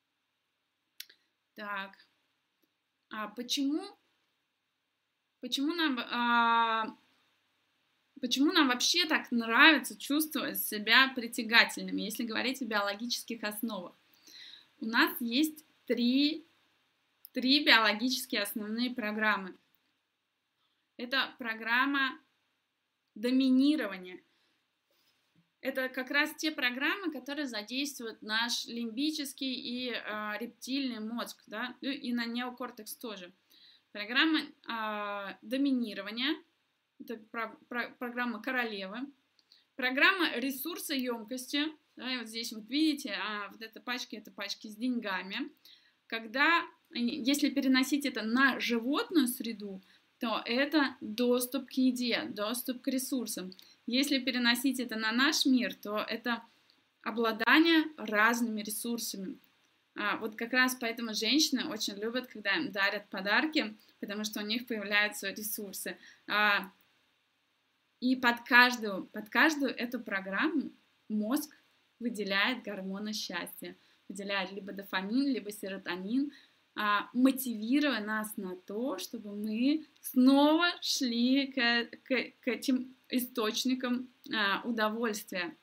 Так, а почему, почему, нам, а, почему нам вообще так нравится чувствовать себя притягательными, если говорить о биологических основах? У нас есть три, три биологические основные программы. Это программа доминирования. Это как раз те программы, которые задействуют наш лимбический и э, рептильный мозг, да, и на неокортекс тоже. Программа э, доминирования, это про, про, программа королевы. Программа ресурсоемкости, да, и вот здесь вот видите, а, вот эта пачка, это пачки с деньгами. Когда, если переносить это на животную среду, то это доступ к еде, доступ к ресурсам. Если переносить это на наш мир, то это обладание разными ресурсами. А, вот как раз поэтому женщины очень любят, когда им дарят подарки, потому что у них появляются ресурсы. А, и под каждую, под каждую эту программу мозг выделяет гормоны счастья. Выделяет либо дофамин, либо серотонин, а, мотивируя нас на то, чтобы мы снова шли к, к, к этим источникам а, удовольствия.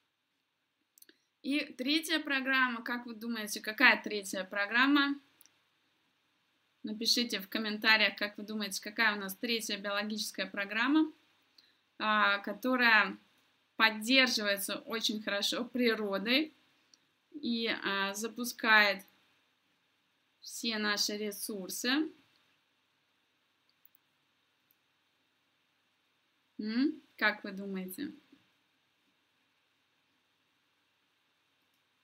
И третья программа, как вы думаете, какая третья программа? Напишите в комментариях, как вы думаете, какая у нас третья биологическая программа, а, которая поддерживается очень хорошо природой и а, запускает все наши ресурсы. М? Как вы думаете?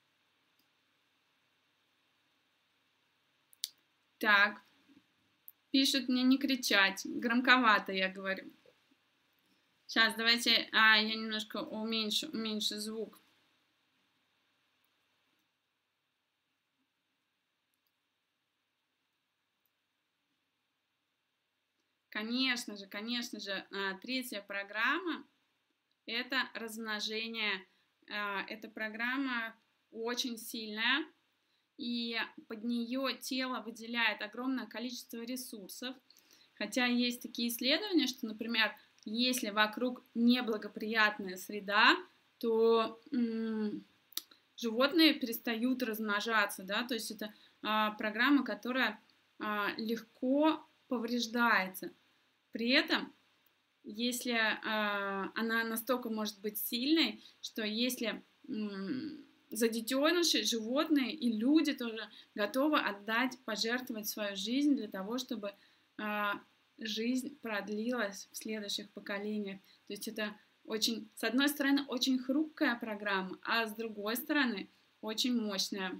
Так. Пишут мне не кричать, громковато я говорю. Сейчас, давайте, а, я немножко уменьшу, уменьшу звук. Конечно же, конечно же, третья программа – это размножение. Эта программа очень сильная, и под нее тело выделяет огромное количество ресурсов. Хотя есть такие исследования, что, например, если вокруг неблагоприятная среда, то м- животные перестают размножаться, да, то есть это а, программа, которая а, легко повреждается. При этом, если э, она настолько может быть сильной, что если э, за детенышей животные и люди тоже готовы отдать, пожертвовать свою жизнь для того, чтобы э, жизнь продлилась в следующих поколениях. То есть это очень, с одной стороны, очень хрупкая программа, а с другой стороны, очень мощная.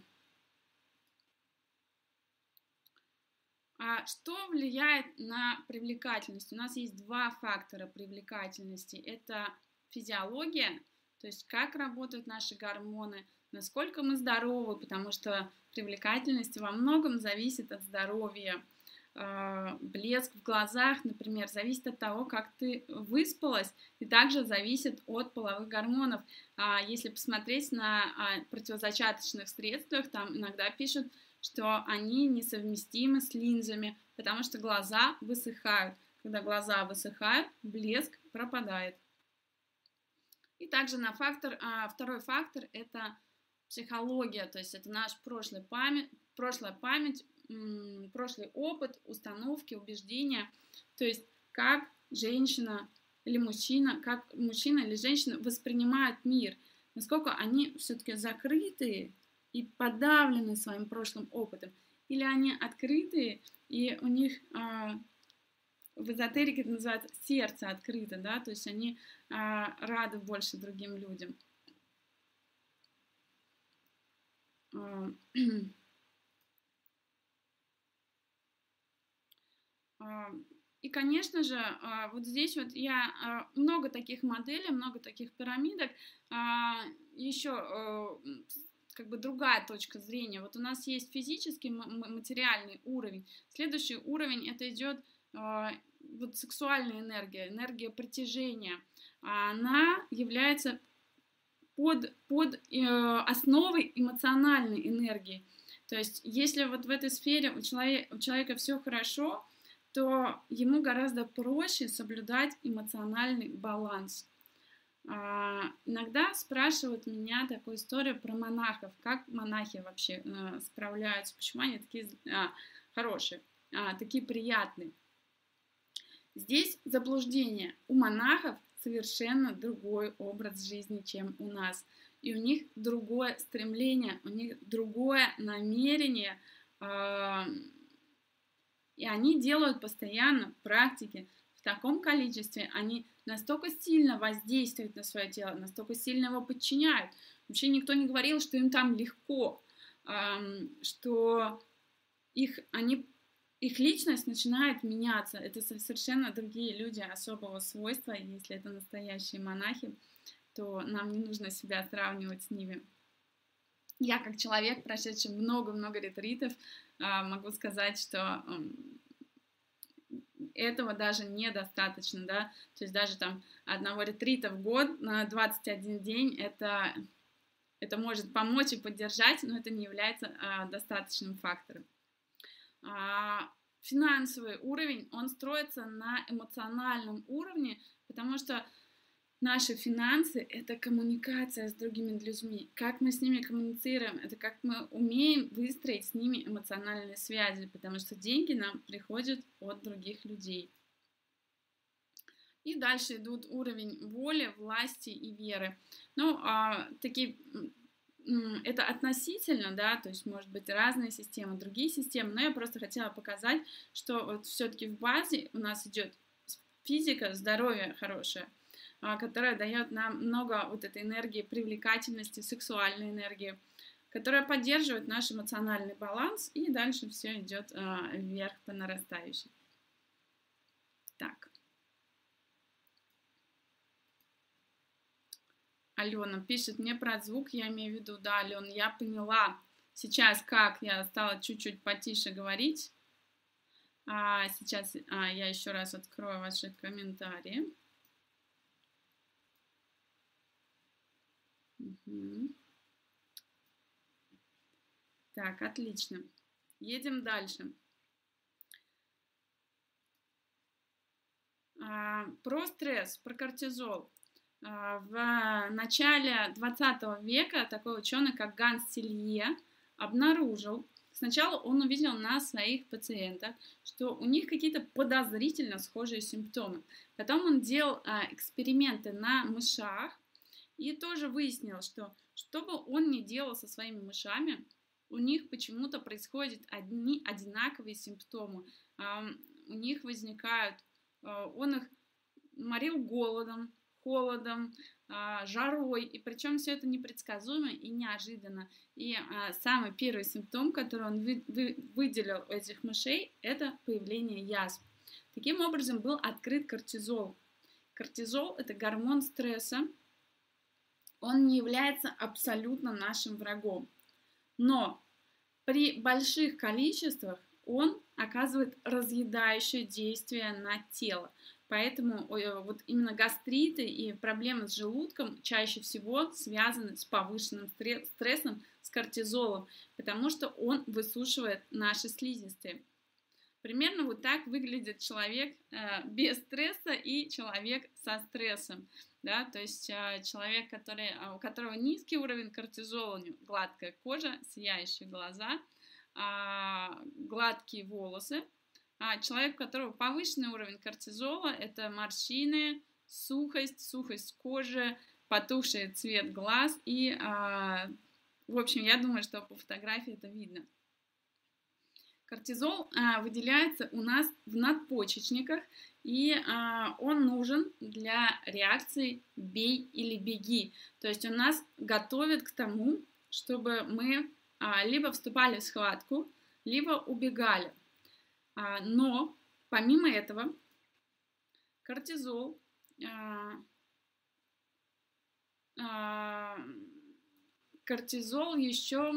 А что влияет на привлекательность? У нас есть два фактора привлекательности. Это физиология, то есть как работают наши гормоны, насколько мы здоровы, потому что привлекательность во многом зависит от здоровья. Блеск в глазах, например, зависит от того, как ты выспалась, и также зависит от половых гормонов. Если посмотреть на противозачаточных средствах, там иногда пишут, что они несовместимы с линзами, потому что глаза высыхают. Когда глаза высыхают, блеск пропадает. И также на фактор, а, второй фактор – это психология, то есть это наш прошлый память, прошлая память, м, прошлый опыт, установки, убеждения. То есть как женщина или мужчина, как мужчина или женщина воспринимают мир, насколько они все-таки закрытые и подавлены своим прошлым опытом, или они открытые, и у них э, в эзотерике это называется сердце открыто, да, то есть они э, рады больше другим людям. И, конечно же, вот здесь вот я много таких моделей, много таких пирамидок, еще как бы другая точка зрения. Вот у нас есть физический, материальный уровень. Следующий уровень это идет вот сексуальная энергия, энергия притяжения. Она является под, под основой эмоциональной энергии. То есть, если вот в этой сфере у человека, у человека все хорошо, то ему гораздо проще соблюдать эмоциональный баланс. А, иногда спрашивают меня такую историю про монахов, как монахи вообще а, справляются, почему они такие а, хорошие, а, такие приятные. Здесь заблуждение. У монахов совершенно другой образ жизни, чем у нас. И у них другое стремление, у них другое намерение. А, и они делают постоянно практики в таком количестве, они настолько сильно воздействуют на свое тело, настолько сильно его подчиняют. Вообще никто не говорил, что им там легко, что их, они, их личность начинает меняться. Это совершенно другие люди особого свойства. Если это настоящие монахи, то нам не нужно себя сравнивать с ними. Я, как человек, прошедший много-много ретритов, могу сказать, что этого даже недостаточно, да, то есть даже там одного ретрита в год на двадцать один день это, это может помочь и поддержать, но это не является а, достаточным фактором. А, финансовый уровень, он строится на эмоциональном уровне, потому что наши финансы – это коммуникация с другими людьми. Как мы с ними коммуницируем, это как мы умеем выстроить с ними эмоциональные связи, потому что деньги нам приходят от других людей. И дальше идут уровень воли, власти и веры. Ну, а, такие, это относительно, да, то есть, может быть, разные системы, другие системы, но я просто хотела показать, что вот все-таки в базе у нас идет физика, здоровье хорошее, которая дает нам много вот этой энергии, привлекательности, сексуальной энергии. которая поддерживает наш эмоциональный баланс, и дальше все идет э, вверх по нарастающей. Так. Алена пишет мне про звук, я имею в виду, да, Алена, я поняла сейчас, как я стала чуть-чуть потише говорить. А сейчас а, я еще раз открою ваши комментарии. Угу. Так, отлично. Едем дальше. А, про стресс, про кортизол. А, в начале двадцатого века такой ученый, как Ганс Силье, обнаружил, сначала он увидел на своих пациентах, что у них какие-то подозрительно схожие симптомы. Потом он делал а, эксперименты на мышах и тоже выяснил, что что бы он ни делал со своими мышами, у них почему-то происходят одни одинаковые симптомы. А, у них возникают, а, он их морил голодом, холодом, жарой, и причем все это непредсказуемо и неожиданно. И а, самый первый симптом, который он вы, вы, выделил у этих мышей, это появление язв. Таким образом был открыт кортизол. Кортизол – это гормон стресса, он не является абсолютно нашим врагом, но при больших количествах он оказывает разъедающее действие на тело. Поэтому вот именно гастриты и проблемы с желудком чаще всего связаны с повышенным стрессом, с кортизолом, потому что он высушивает наши слизистые. Примерно вот так выглядит человек без стресса и человек со стрессом. Да? То есть человек, который, у которого низкий уровень кортизола, у него гладкая кожа, сияющие глаза, гладкие волосы. А человек, у которого повышенный уровень кортизола, это морщины, сухость, сухость кожи, потухший цвет глаз. И, а, в общем, я думаю, что по фотографии это видно. Кортизол а, выделяется у нас в надпочечниках, и а, он нужен для реакции «бей или беги». То есть он нас готовит к тому, чтобы мы а, либо вступали в схватку, либо убегали. Но, помимо этого, кортизол кортизол еще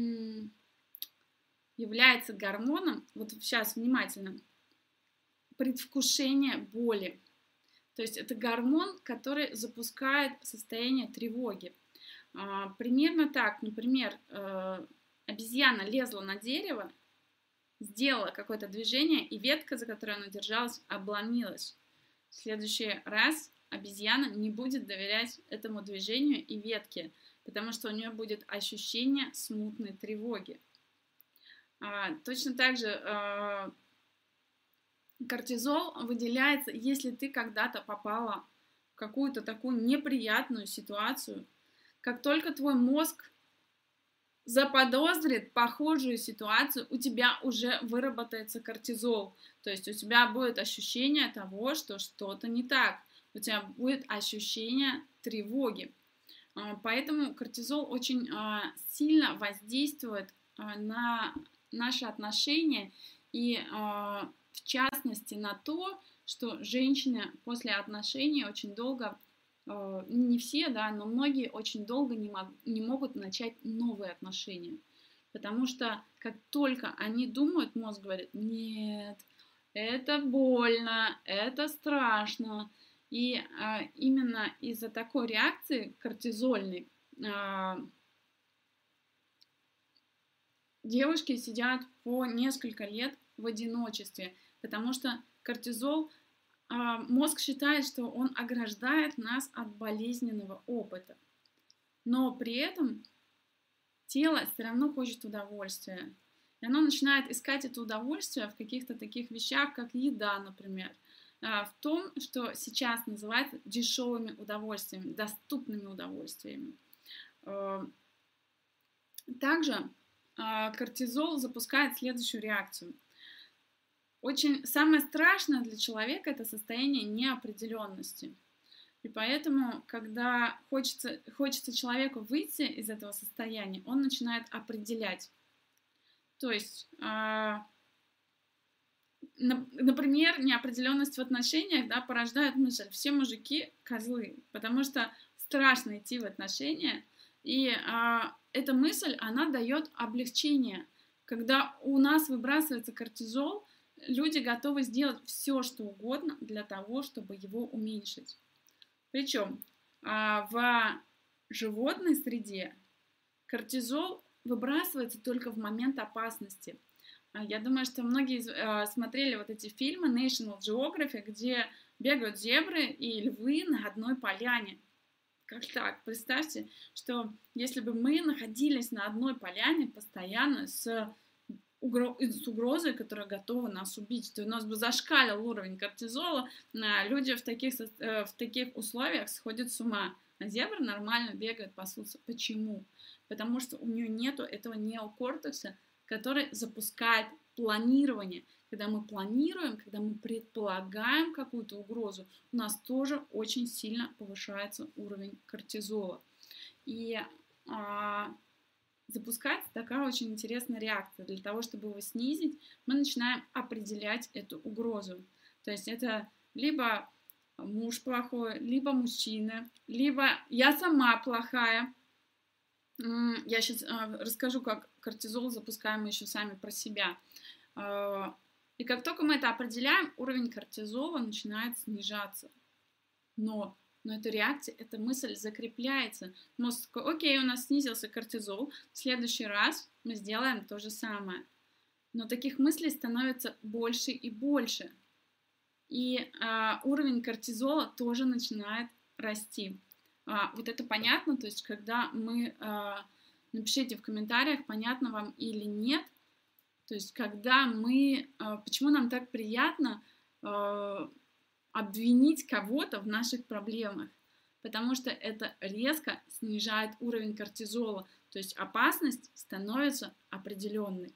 является гормоном, вот сейчас внимательно, предвкушения боли. То есть это гормон, который запускает состояние тревоги. Примерно так, например, обезьяна лезла на дерево, сделала какое-то движение, и ветка, за которой она держалась, обломилась. В следующий раз обезьяна не будет доверять этому движению и ветке, потому что у нее будет ощущение смутной тревоги. А, точно так же а, кортизол выделяется, если ты когда-то попала в какую-то такую неприятную ситуацию. Как только твой мозг заподозрит похожую ситуацию, у тебя уже выработается кортизол. То есть у тебя будет ощущение того, что что-то не так. У тебя будет ощущение тревоги. Поэтому кортизол очень сильно воздействует на наши отношения и, в частности, на то, что женщины после отношений очень долго, не все, да, но многие очень долго не, мог, не могут начать новые отношения. Потому что как только они думают, мозг говорит: нет, это больно, это страшно. И а, именно из-за такой реакции кортизольной а, девушки сидят по несколько лет в одиночестве, потому что кортизол, а, мозг считает, что он ограждает нас от болезненного опыта. Но при этом тело все равно хочет удовольствия. И оно начинает искать это удовольствие в каких-то таких вещах, как еда, например. В том, что сейчас называется дешевыми удовольствиями, доступными удовольствиями. Также кортизол запускает следующую реакцию. Очень самое страшное для человека — это состояние неопределенности. И поэтому, когда хочется, хочется человеку выйти из этого состояния, он начинает определять. То есть, э, например, неопределенность в отношениях, да, порождает мысль: все мужики козлы, потому что страшно идти в отношения. И э, эта мысль, она дает облегчение. Когда у нас выбрасывается кортизол, люди готовы сделать все, что угодно для того, чтобы его уменьшить. Причем в животной среде кортизол выбрасывается только в момент опасности. Я думаю, что многие смотрели вот эти фильмы National Geographic, где бегают зебры и львы на одной поляне. Как так? Представьте, что если бы мы находились на одной поляне постоянно с с угрозой, которая готова нас убить, то у нас бы зашкалил уровень кортизола, люди в таких, в таких условиях сходят с ума, а зебра нормально бегает, пасутся. Почему? Потому что у нее нету этого неокортекса, который запускает планирование. Когда мы планируем, когда мы предполагаем какую-то угрозу, у нас тоже очень сильно повышается уровень кортизола. И а, запускается такая очень интересная реакция. Для того, чтобы его снизить, мы начинаем определять эту угрозу. То есть это либо муж плохой, либо мужчина, либо я сама плохая. Я сейчас расскажу, как кортизол запускаем мы еще сами про себя. И как только мы это определяем, уровень кортизола начинает снижаться. Но Но эта реакция, эта мысль закрепляется. Мозг такой: окей, у нас снизился кортизол, в следующий раз мы сделаем то же самое. Но таких мыслей становится больше и больше. И а, уровень кортизола тоже начинает расти. А, вот это понятно? То есть, когда мы... А, напишите в комментариях, понятно вам или нет. То есть, когда мы... А, почему нам так приятно... А, обвинить кого-то в наших проблемах, потому что это резко снижает уровень кортизола, то есть опасность становится определенной.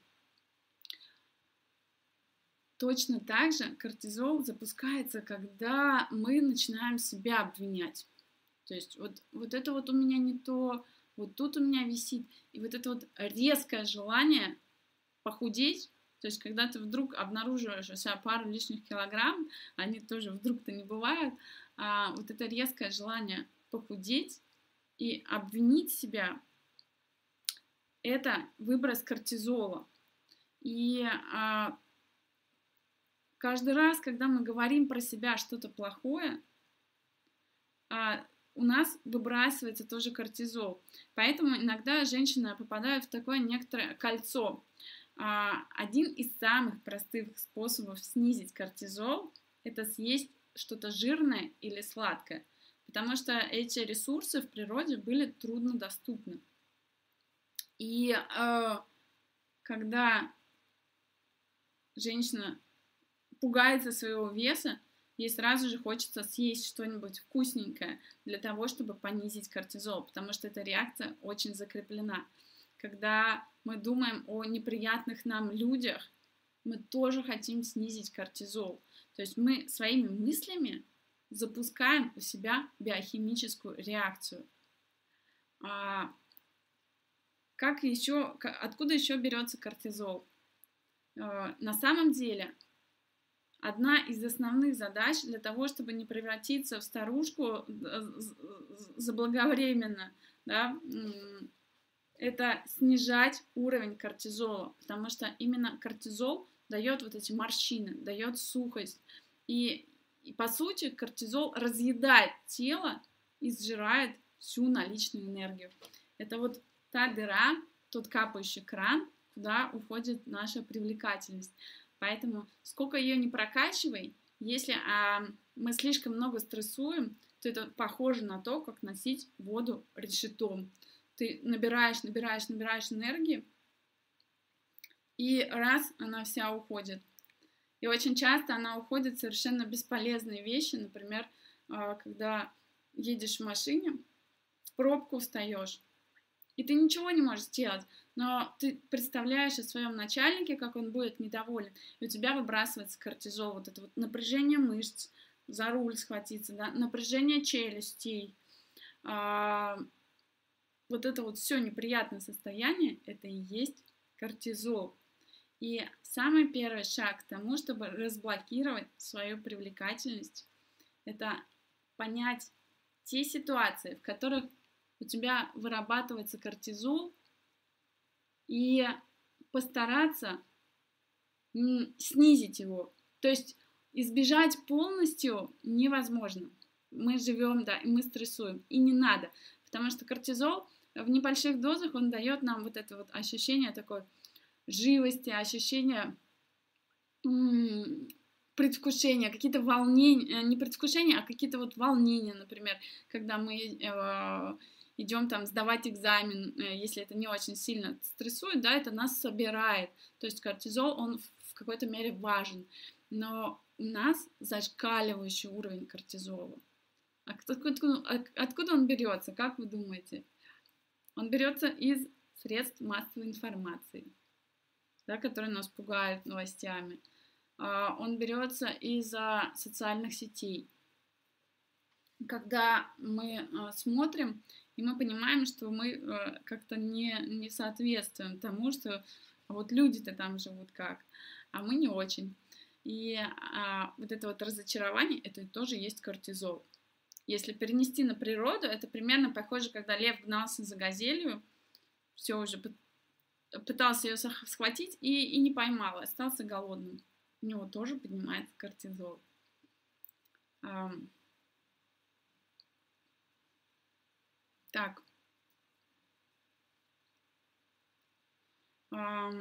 Точно так же кортизол запускается, когда мы начинаем себя обвинять. То есть вот, вот это вот у меня не то, вот тут у меня висит, и вот это вот резкое желание похудеть. То есть, когда ты вдруг обнаруживаешь у себя пару лишних килограмм, они тоже вдруг-то не бывают, а, вот это резкое желание похудеть и обвинить себя, это выброс кортизола. И а, каждый раз, когда мы говорим про себя что-то плохое, а, у нас выбрасывается тоже кортизол. Поэтому иногда женщины попадают в такое некоторое кольцо. Один из самых простых способов снизить кортизол – это съесть что-то жирное или сладкое, потому что эти ресурсы в природе были труднодоступны. И э, когда женщина пугается своего веса, ей сразу же хочется съесть что-нибудь вкусненькое для того, чтобы понизить кортизол, потому что эта реакция очень закреплена. Когда мы думаем о неприятных нам людях, мы тоже хотим снизить кортизол. То есть мы своими мыслями запускаем у себя биохимическую реакцию. А как еще, откуда еще берется кортизол? На самом деле, одна из основных задач для того, чтобы не превратиться в старушку заблаговременно, да, это снижать уровень кортизола, потому что именно кортизол дает вот эти морщины, дает сухость. И, и по сути кортизол разъедает тело и сжирает всю наличную энергию. Это вот та дыра, тот капающий кран, куда уходит наша привлекательность. Поэтому сколько ее не прокачивай, если а, мы слишком много стрессуем, то это похоже на то, как носить воду решетом. Ты набираешь, набираешь, набираешь энергии, и раз, она вся уходит. И очень часто она уходит в совершенно бесполезные вещи, например, когда едешь в машине, в пробку встаешь, и ты ничего не можешь сделать, но ты представляешь о своем начальнике, как он будет недоволен, и у тебя выбрасывается кортизол, вот это вот напряжение мышц, за руль схватиться, да, напряжение челюстей, а, вот это вот все неприятное состояние, это и есть кортизол. И самый первый шаг к тому, чтобы разблокировать свою привлекательность, это понять те ситуации, в которых у тебя вырабатывается кортизол, и постараться снизить его. То есть избежать полностью невозможно. Мы живем, да, и мы стрессуем, и не надо, потому что кортизол в небольших дозах, он дает нам вот это вот ощущение такой живости, ощущение м- предвкушения, какие-то волнения, не предвкушения, а какие-то вот волнения, например, когда мы э, идем там сдавать экзамен, э, если это не очень сильно стрессует, да, это нас собирает. То есть кортизол, он в, в какой-то мере важен, но у нас зашкаливающий уровень кортизола. А откуда, откуда он берется, как вы думаете? Он берется из средств массовой информации, да, которые нас пугают новостями. Он берется из социальных сетей. Когда мы смотрим, и мы понимаем, что мы как-то не, не соответствуем тому, что вот люди-то там живут как, а мы не очень. И а, вот это вот разочарование, это тоже есть кортизол. Если перенести на природу, это примерно похоже, когда лев гнался за газелью, все уже пытался ее схватить и, и не поймал, остался голодным. У него тоже поднимается кортизол. А, так. А,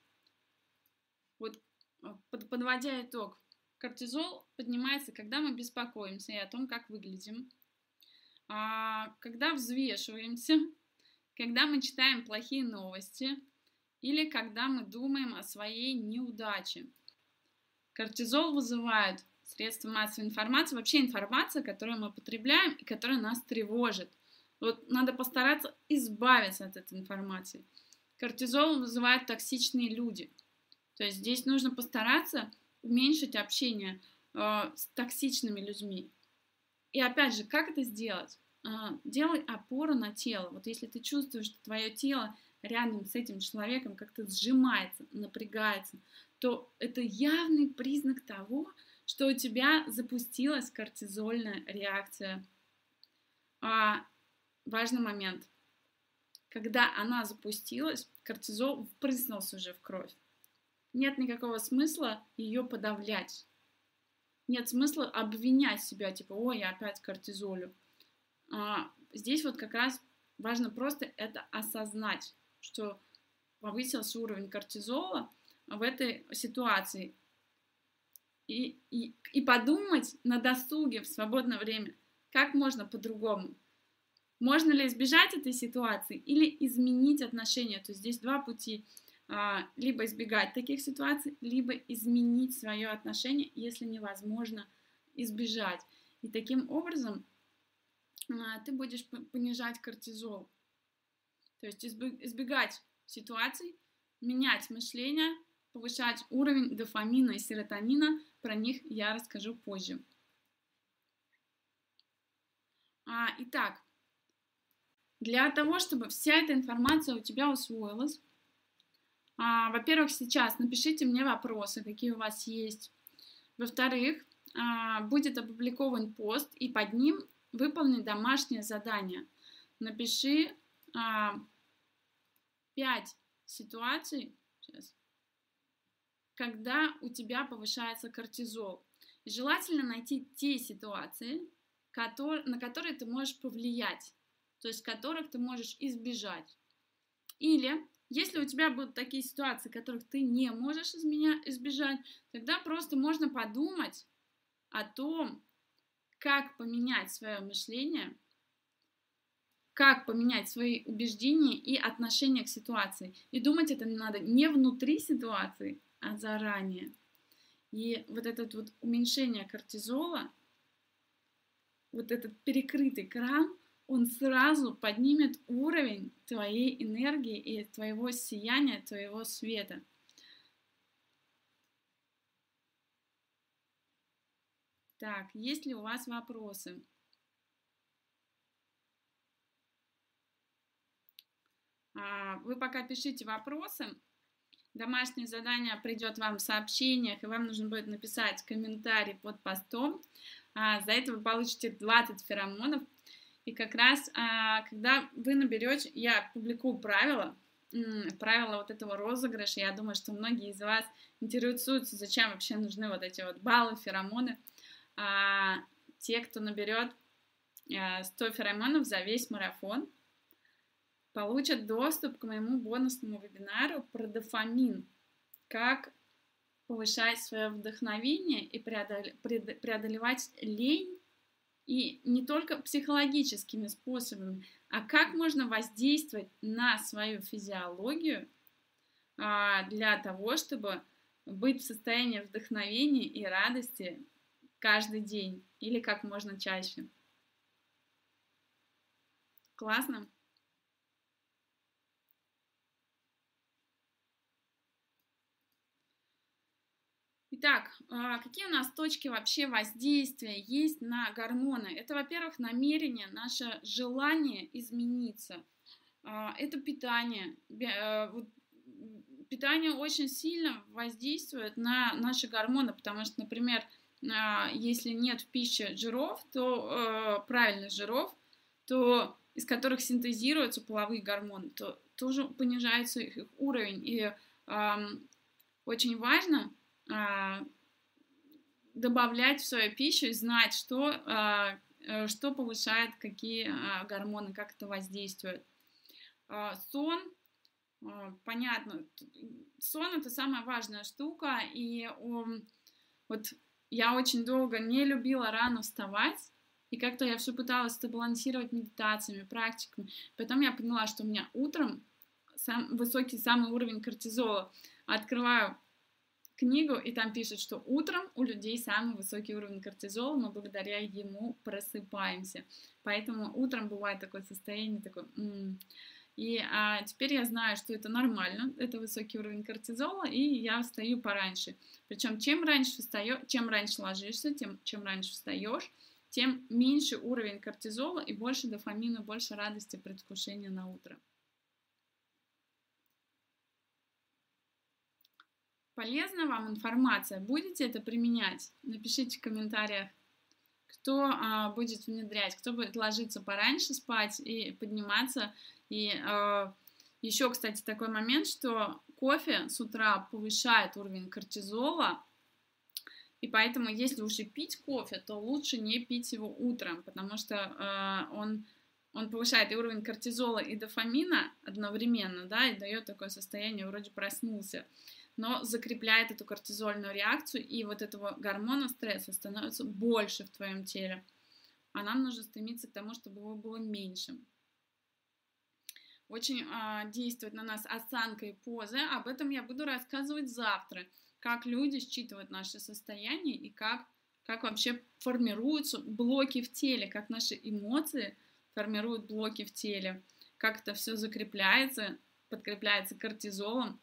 вот под, подводя итог. Кортизол поднимается, когда мы беспокоимся и о том, как выглядим, а, когда взвешиваемся, когда мы читаем плохие новости или когда мы думаем о своей неудаче. Кортизол вызывает средства массовой информации, вообще информация, которую мы потребляем и которая нас тревожит. Вот надо постараться избавиться от этой информации. Кортизол вызывает токсичные люди. То есть здесь нужно постараться уменьшить общение э, с токсичными людьми. И опять же, как это сделать? Э, делай опору на тело. Вот если ты чувствуешь, что твое тело рядом с этим человеком как-то сжимается, напрягается, то это явный признак того, что у тебя запустилась кортизольная реакция. А, важный момент. Когда она запустилась, кортизол впрыснулся уже в кровь. Нет никакого смысла ее подавлять. Нет смысла обвинять себя, типа, ой, я опять кортизолю. А, здесь вот как раз важно просто это осознать, что повысился уровень кортизола в этой ситуации. И, и, и подумать на досуге в свободное время, как можно по-другому. Можно ли избежать этой ситуации или изменить отношения? То есть здесь два пути. Либо избегать таких ситуаций, либо изменить свое отношение, если невозможно избежать. И таким образом ты будешь понижать кортизол. То есть избегать ситуаций, менять мышление, повышать уровень дофамина и серотонина. Про них я расскажу позже. Итак, для того, чтобы вся эта информация у тебя усвоилась, А, во-первых, сейчас напишите мне вопросы, какие у вас есть. Во-вторых, а, будет опубликован пост, и под ним выполни домашнее задание. Напиши а, пять ситуаций, сейчас, когда у тебя повышается кортизол. И желательно найти те ситуации, которые, на которые ты можешь повлиять, то есть которых ты можешь избежать. Или если у тебя будут такие ситуации, которых ты не можешь из меня избежать, тогда просто можно подумать о том, как поменять свое мышление, как поменять свои убеждения и отношение к ситуации. И думать это надо не внутри ситуации, а заранее. И вот это вот уменьшение кортизола, вот этот перекрытый кран, он сразу поднимет уровень твоей энергии и твоего сияния, твоего света. Так, есть ли у вас вопросы? Вы пока пишите вопросы. Домашнее задание придет вам в сообщениях, и вам нужно будет написать комментарий под постом. За это вы получите двадцать феромонов. И как раз, когда вы наберете, я публикую правила, правила вот этого розыгрыша. Я думаю, что многие из вас интересуются, зачем вообще нужны вот эти вот баллы, феромоны. Те, кто наберет сто феромонов за весь марафон, получат доступ к моему бонусному вебинару про дофамин, как повышать свое вдохновение и преодолевать лень, и не только психологическими способами, а как можно воздействовать на свою физиологию для того, чтобы быть в состоянии вдохновения и радости каждый день или как можно чаще. Классно? Итак, какие у нас точки вообще воздействия есть на гормоны? Это, во-первых, намерение, наше желание измениться. Это питание. Питание очень сильно воздействует на наши гормоны, потому что, например, если нет в пище жиров, то правильных жиров, то из которых синтезируются половые гормоны, то тоже понижается их уровень. И очень важно добавлять в свою пищу и знать, что, что повышает какие гормоны, как это воздействует. Сон, понятно, сон это самая важная штука, и вот я очень долго не любила рано вставать, и как-то я все пыталась это балансировать медитациями, практиками. Потом я поняла, что у меня утром сам, высокий самый уровень кортизола. Открываю книгу, и там пишут, что утром у людей самый высокий уровень кортизола, мы благодаря ему просыпаемся. Поэтому утром бывает такое состояние, такое... М-м. И а, теперь я знаю, что это нормально, это высокий уровень кортизола, и я встаю пораньше. Причем чем раньше встаешь, чем раньше ложишься, тем чем раньше встаешь, тем меньше уровень кортизола и больше дофамина, больше радости, предвкушения на утро. Полезна вам информация? Будете это применять? Напишите в комментариях, кто а, будет внедрять, кто будет ложиться пораньше спать и подниматься. И а, еще, кстати, такой момент, что кофе с утра повышает уровень кортизола, и поэтому, если уже пить кофе, то лучше не пить его утром, потому что а, он, он повышает и уровень кортизола, и дофамина одновременно, да, и дает такое состояние, вроде проснулся, но закрепляет эту кортизольную реакцию, и вот этого гормона стресса становится больше в твоем теле. А нам нужно стремиться к тому, чтобы его было меньше. Очень э, действует на нас осанка и позы. Об этом я буду рассказывать завтра. Как люди считывают наше состояние и как, как вообще формируются блоки в теле, как наши эмоции формируют блоки в теле, как это все закрепляется, подкрепляется кортизолом.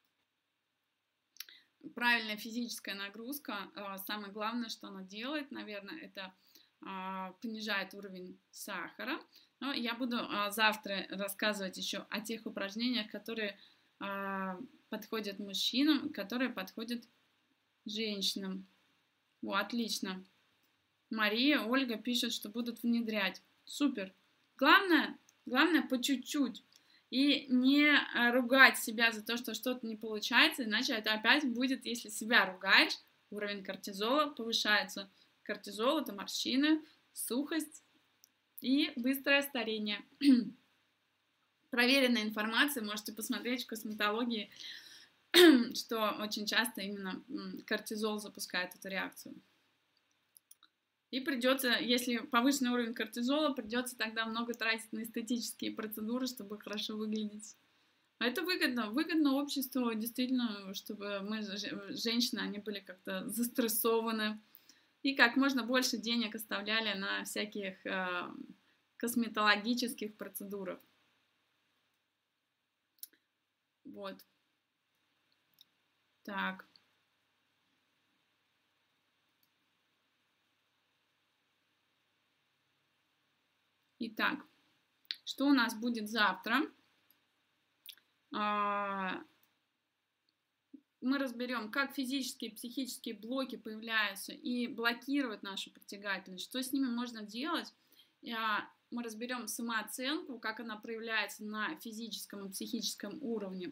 Правильная физическая нагрузка, самое главное, что она делает, наверное, это понижает уровень сахара. Но я буду завтра рассказывать еще о тех упражнениях, которые подходят мужчинам, которые подходят женщинам. О, отлично. Мария, Ольга пишут, что будут внедрять. Супер. Главное, главное по чуть-чуть. И не ругать себя за то, что что-то не получается, иначе это опять будет, если себя ругаешь, уровень кортизола повышается. Кортизол – это морщины, сухость и быстрое старение. Проверенная информация, можете посмотреть в косметологии, что очень часто именно кортизол запускает эту реакцию. И придется, если повышенный уровень кортизола, придется тогда много тратить на эстетические процедуры, чтобы хорошо выглядеть. А это выгодно. Выгодно обществу, действительно, чтобы мы, женщины, они были как-то застрессованы. И как можно больше денег оставляли на всяких э, косметологических процедурах. Вот. Так. Итак, что у нас будет завтра? Мы разберем, как физические и психические блоки появляются и блокируют нашу притягательность, что с ними можно делать. Мы разберем самооценку, как она проявляется на физическом и психическом уровне.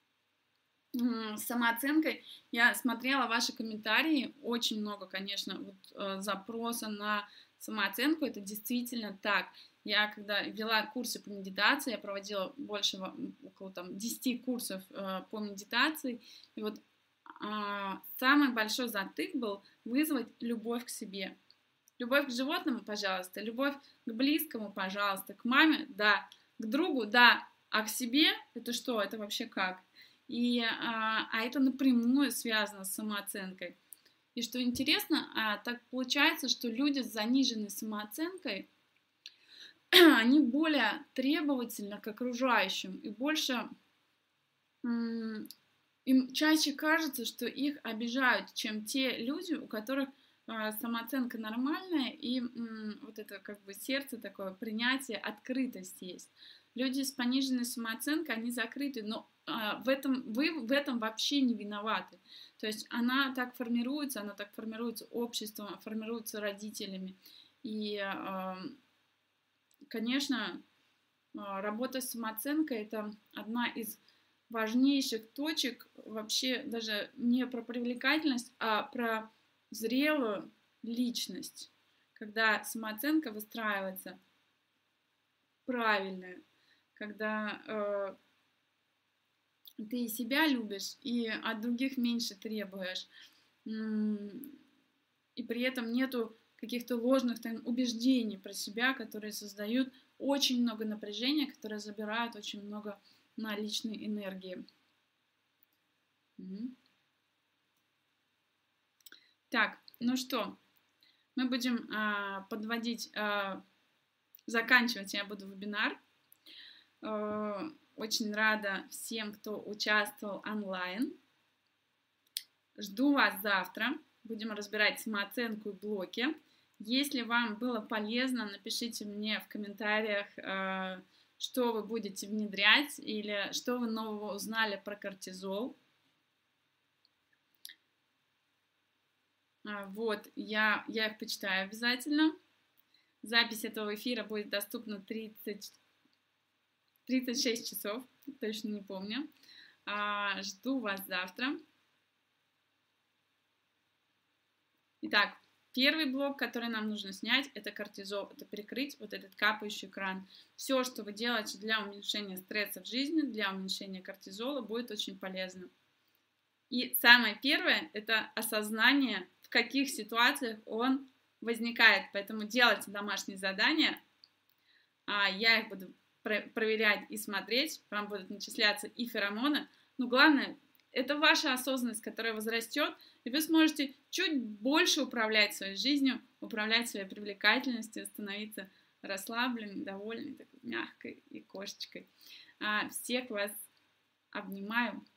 С самооценкой я смотрела ваши комментарии, очень много, конечно, вот, запроса на самооценку, это действительно так. Я когда вела курсы по медитации, я проводила больше, около там, десяти курсов э, по медитации, и вот э, самый большой затык был вызвать любовь к себе. Любовь к животному, пожалуйста, любовь к близкому, пожалуйста, к маме, да, к другу, да, а к себе, это что, это вообще как? И, э, а это напрямую связано с самооценкой. И что интересно, э, так получается, что люди с заниженной самооценкой, они более требовательны к окружающим, и больше им чаще кажется, что их обижают, чем те люди, у которых э, самооценка нормальная, и м, вот это как бы сердце такое, принятие, открытость есть. Люди с пониженной самооценкой, они закрыты, но э, в этом, вы в этом вообще не виноваты. То есть она так формируется, она так формируется обществом, формируется родителями. И э, конечно, работа с самооценкой – это одна из важнейших точек, вообще даже не про привлекательность, а про зрелую личность, когда самооценка выстраивается правильно, когда э, ты и себя любишь, и от других меньше требуешь, и при этом нету каких-то ложных там, убеждений про себя, которые создают очень много напряжения, которые забирают очень много на личной энергии. Угу. Так, ну что, мы будем а, подводить, а, заканчивать я буду вебинар. А, очень рада всем, кто участвовал онлайн. Жду вас завтра. Будем разбирать самооценку и блоки. Если вам было полезно, напишите мне в комментариях, что вы будете внедрять или что вы нового узнали про кортизол. Вот, я, я их почитаю обязательно. Запись этого эфира будет доступна тридцать, тридцать шесть часов, точно не помню. Жду вас завтра. Итак, первый блок, который нам нужно снять, это кортизол, это перекрыть вот этот капающий кран. Все, что вы делаете для уменьшения стресса в жизни, для уменьшения кортизола, будет очень полезно. И самое первое, это осознание, в каких ситуациях он возникает. Поэтому делайте домашние задания, я их буду проверять и смотреть, вам будут начисляться и феромоны, но главное, это ваша осознанность, которая возрастет, и вы сможете чуть больше управлять своей жизнью, управлять своей привлекательностью, становиться расслабленной, довольной, такой мягкой и кошечкой. Всех вас обнимаю.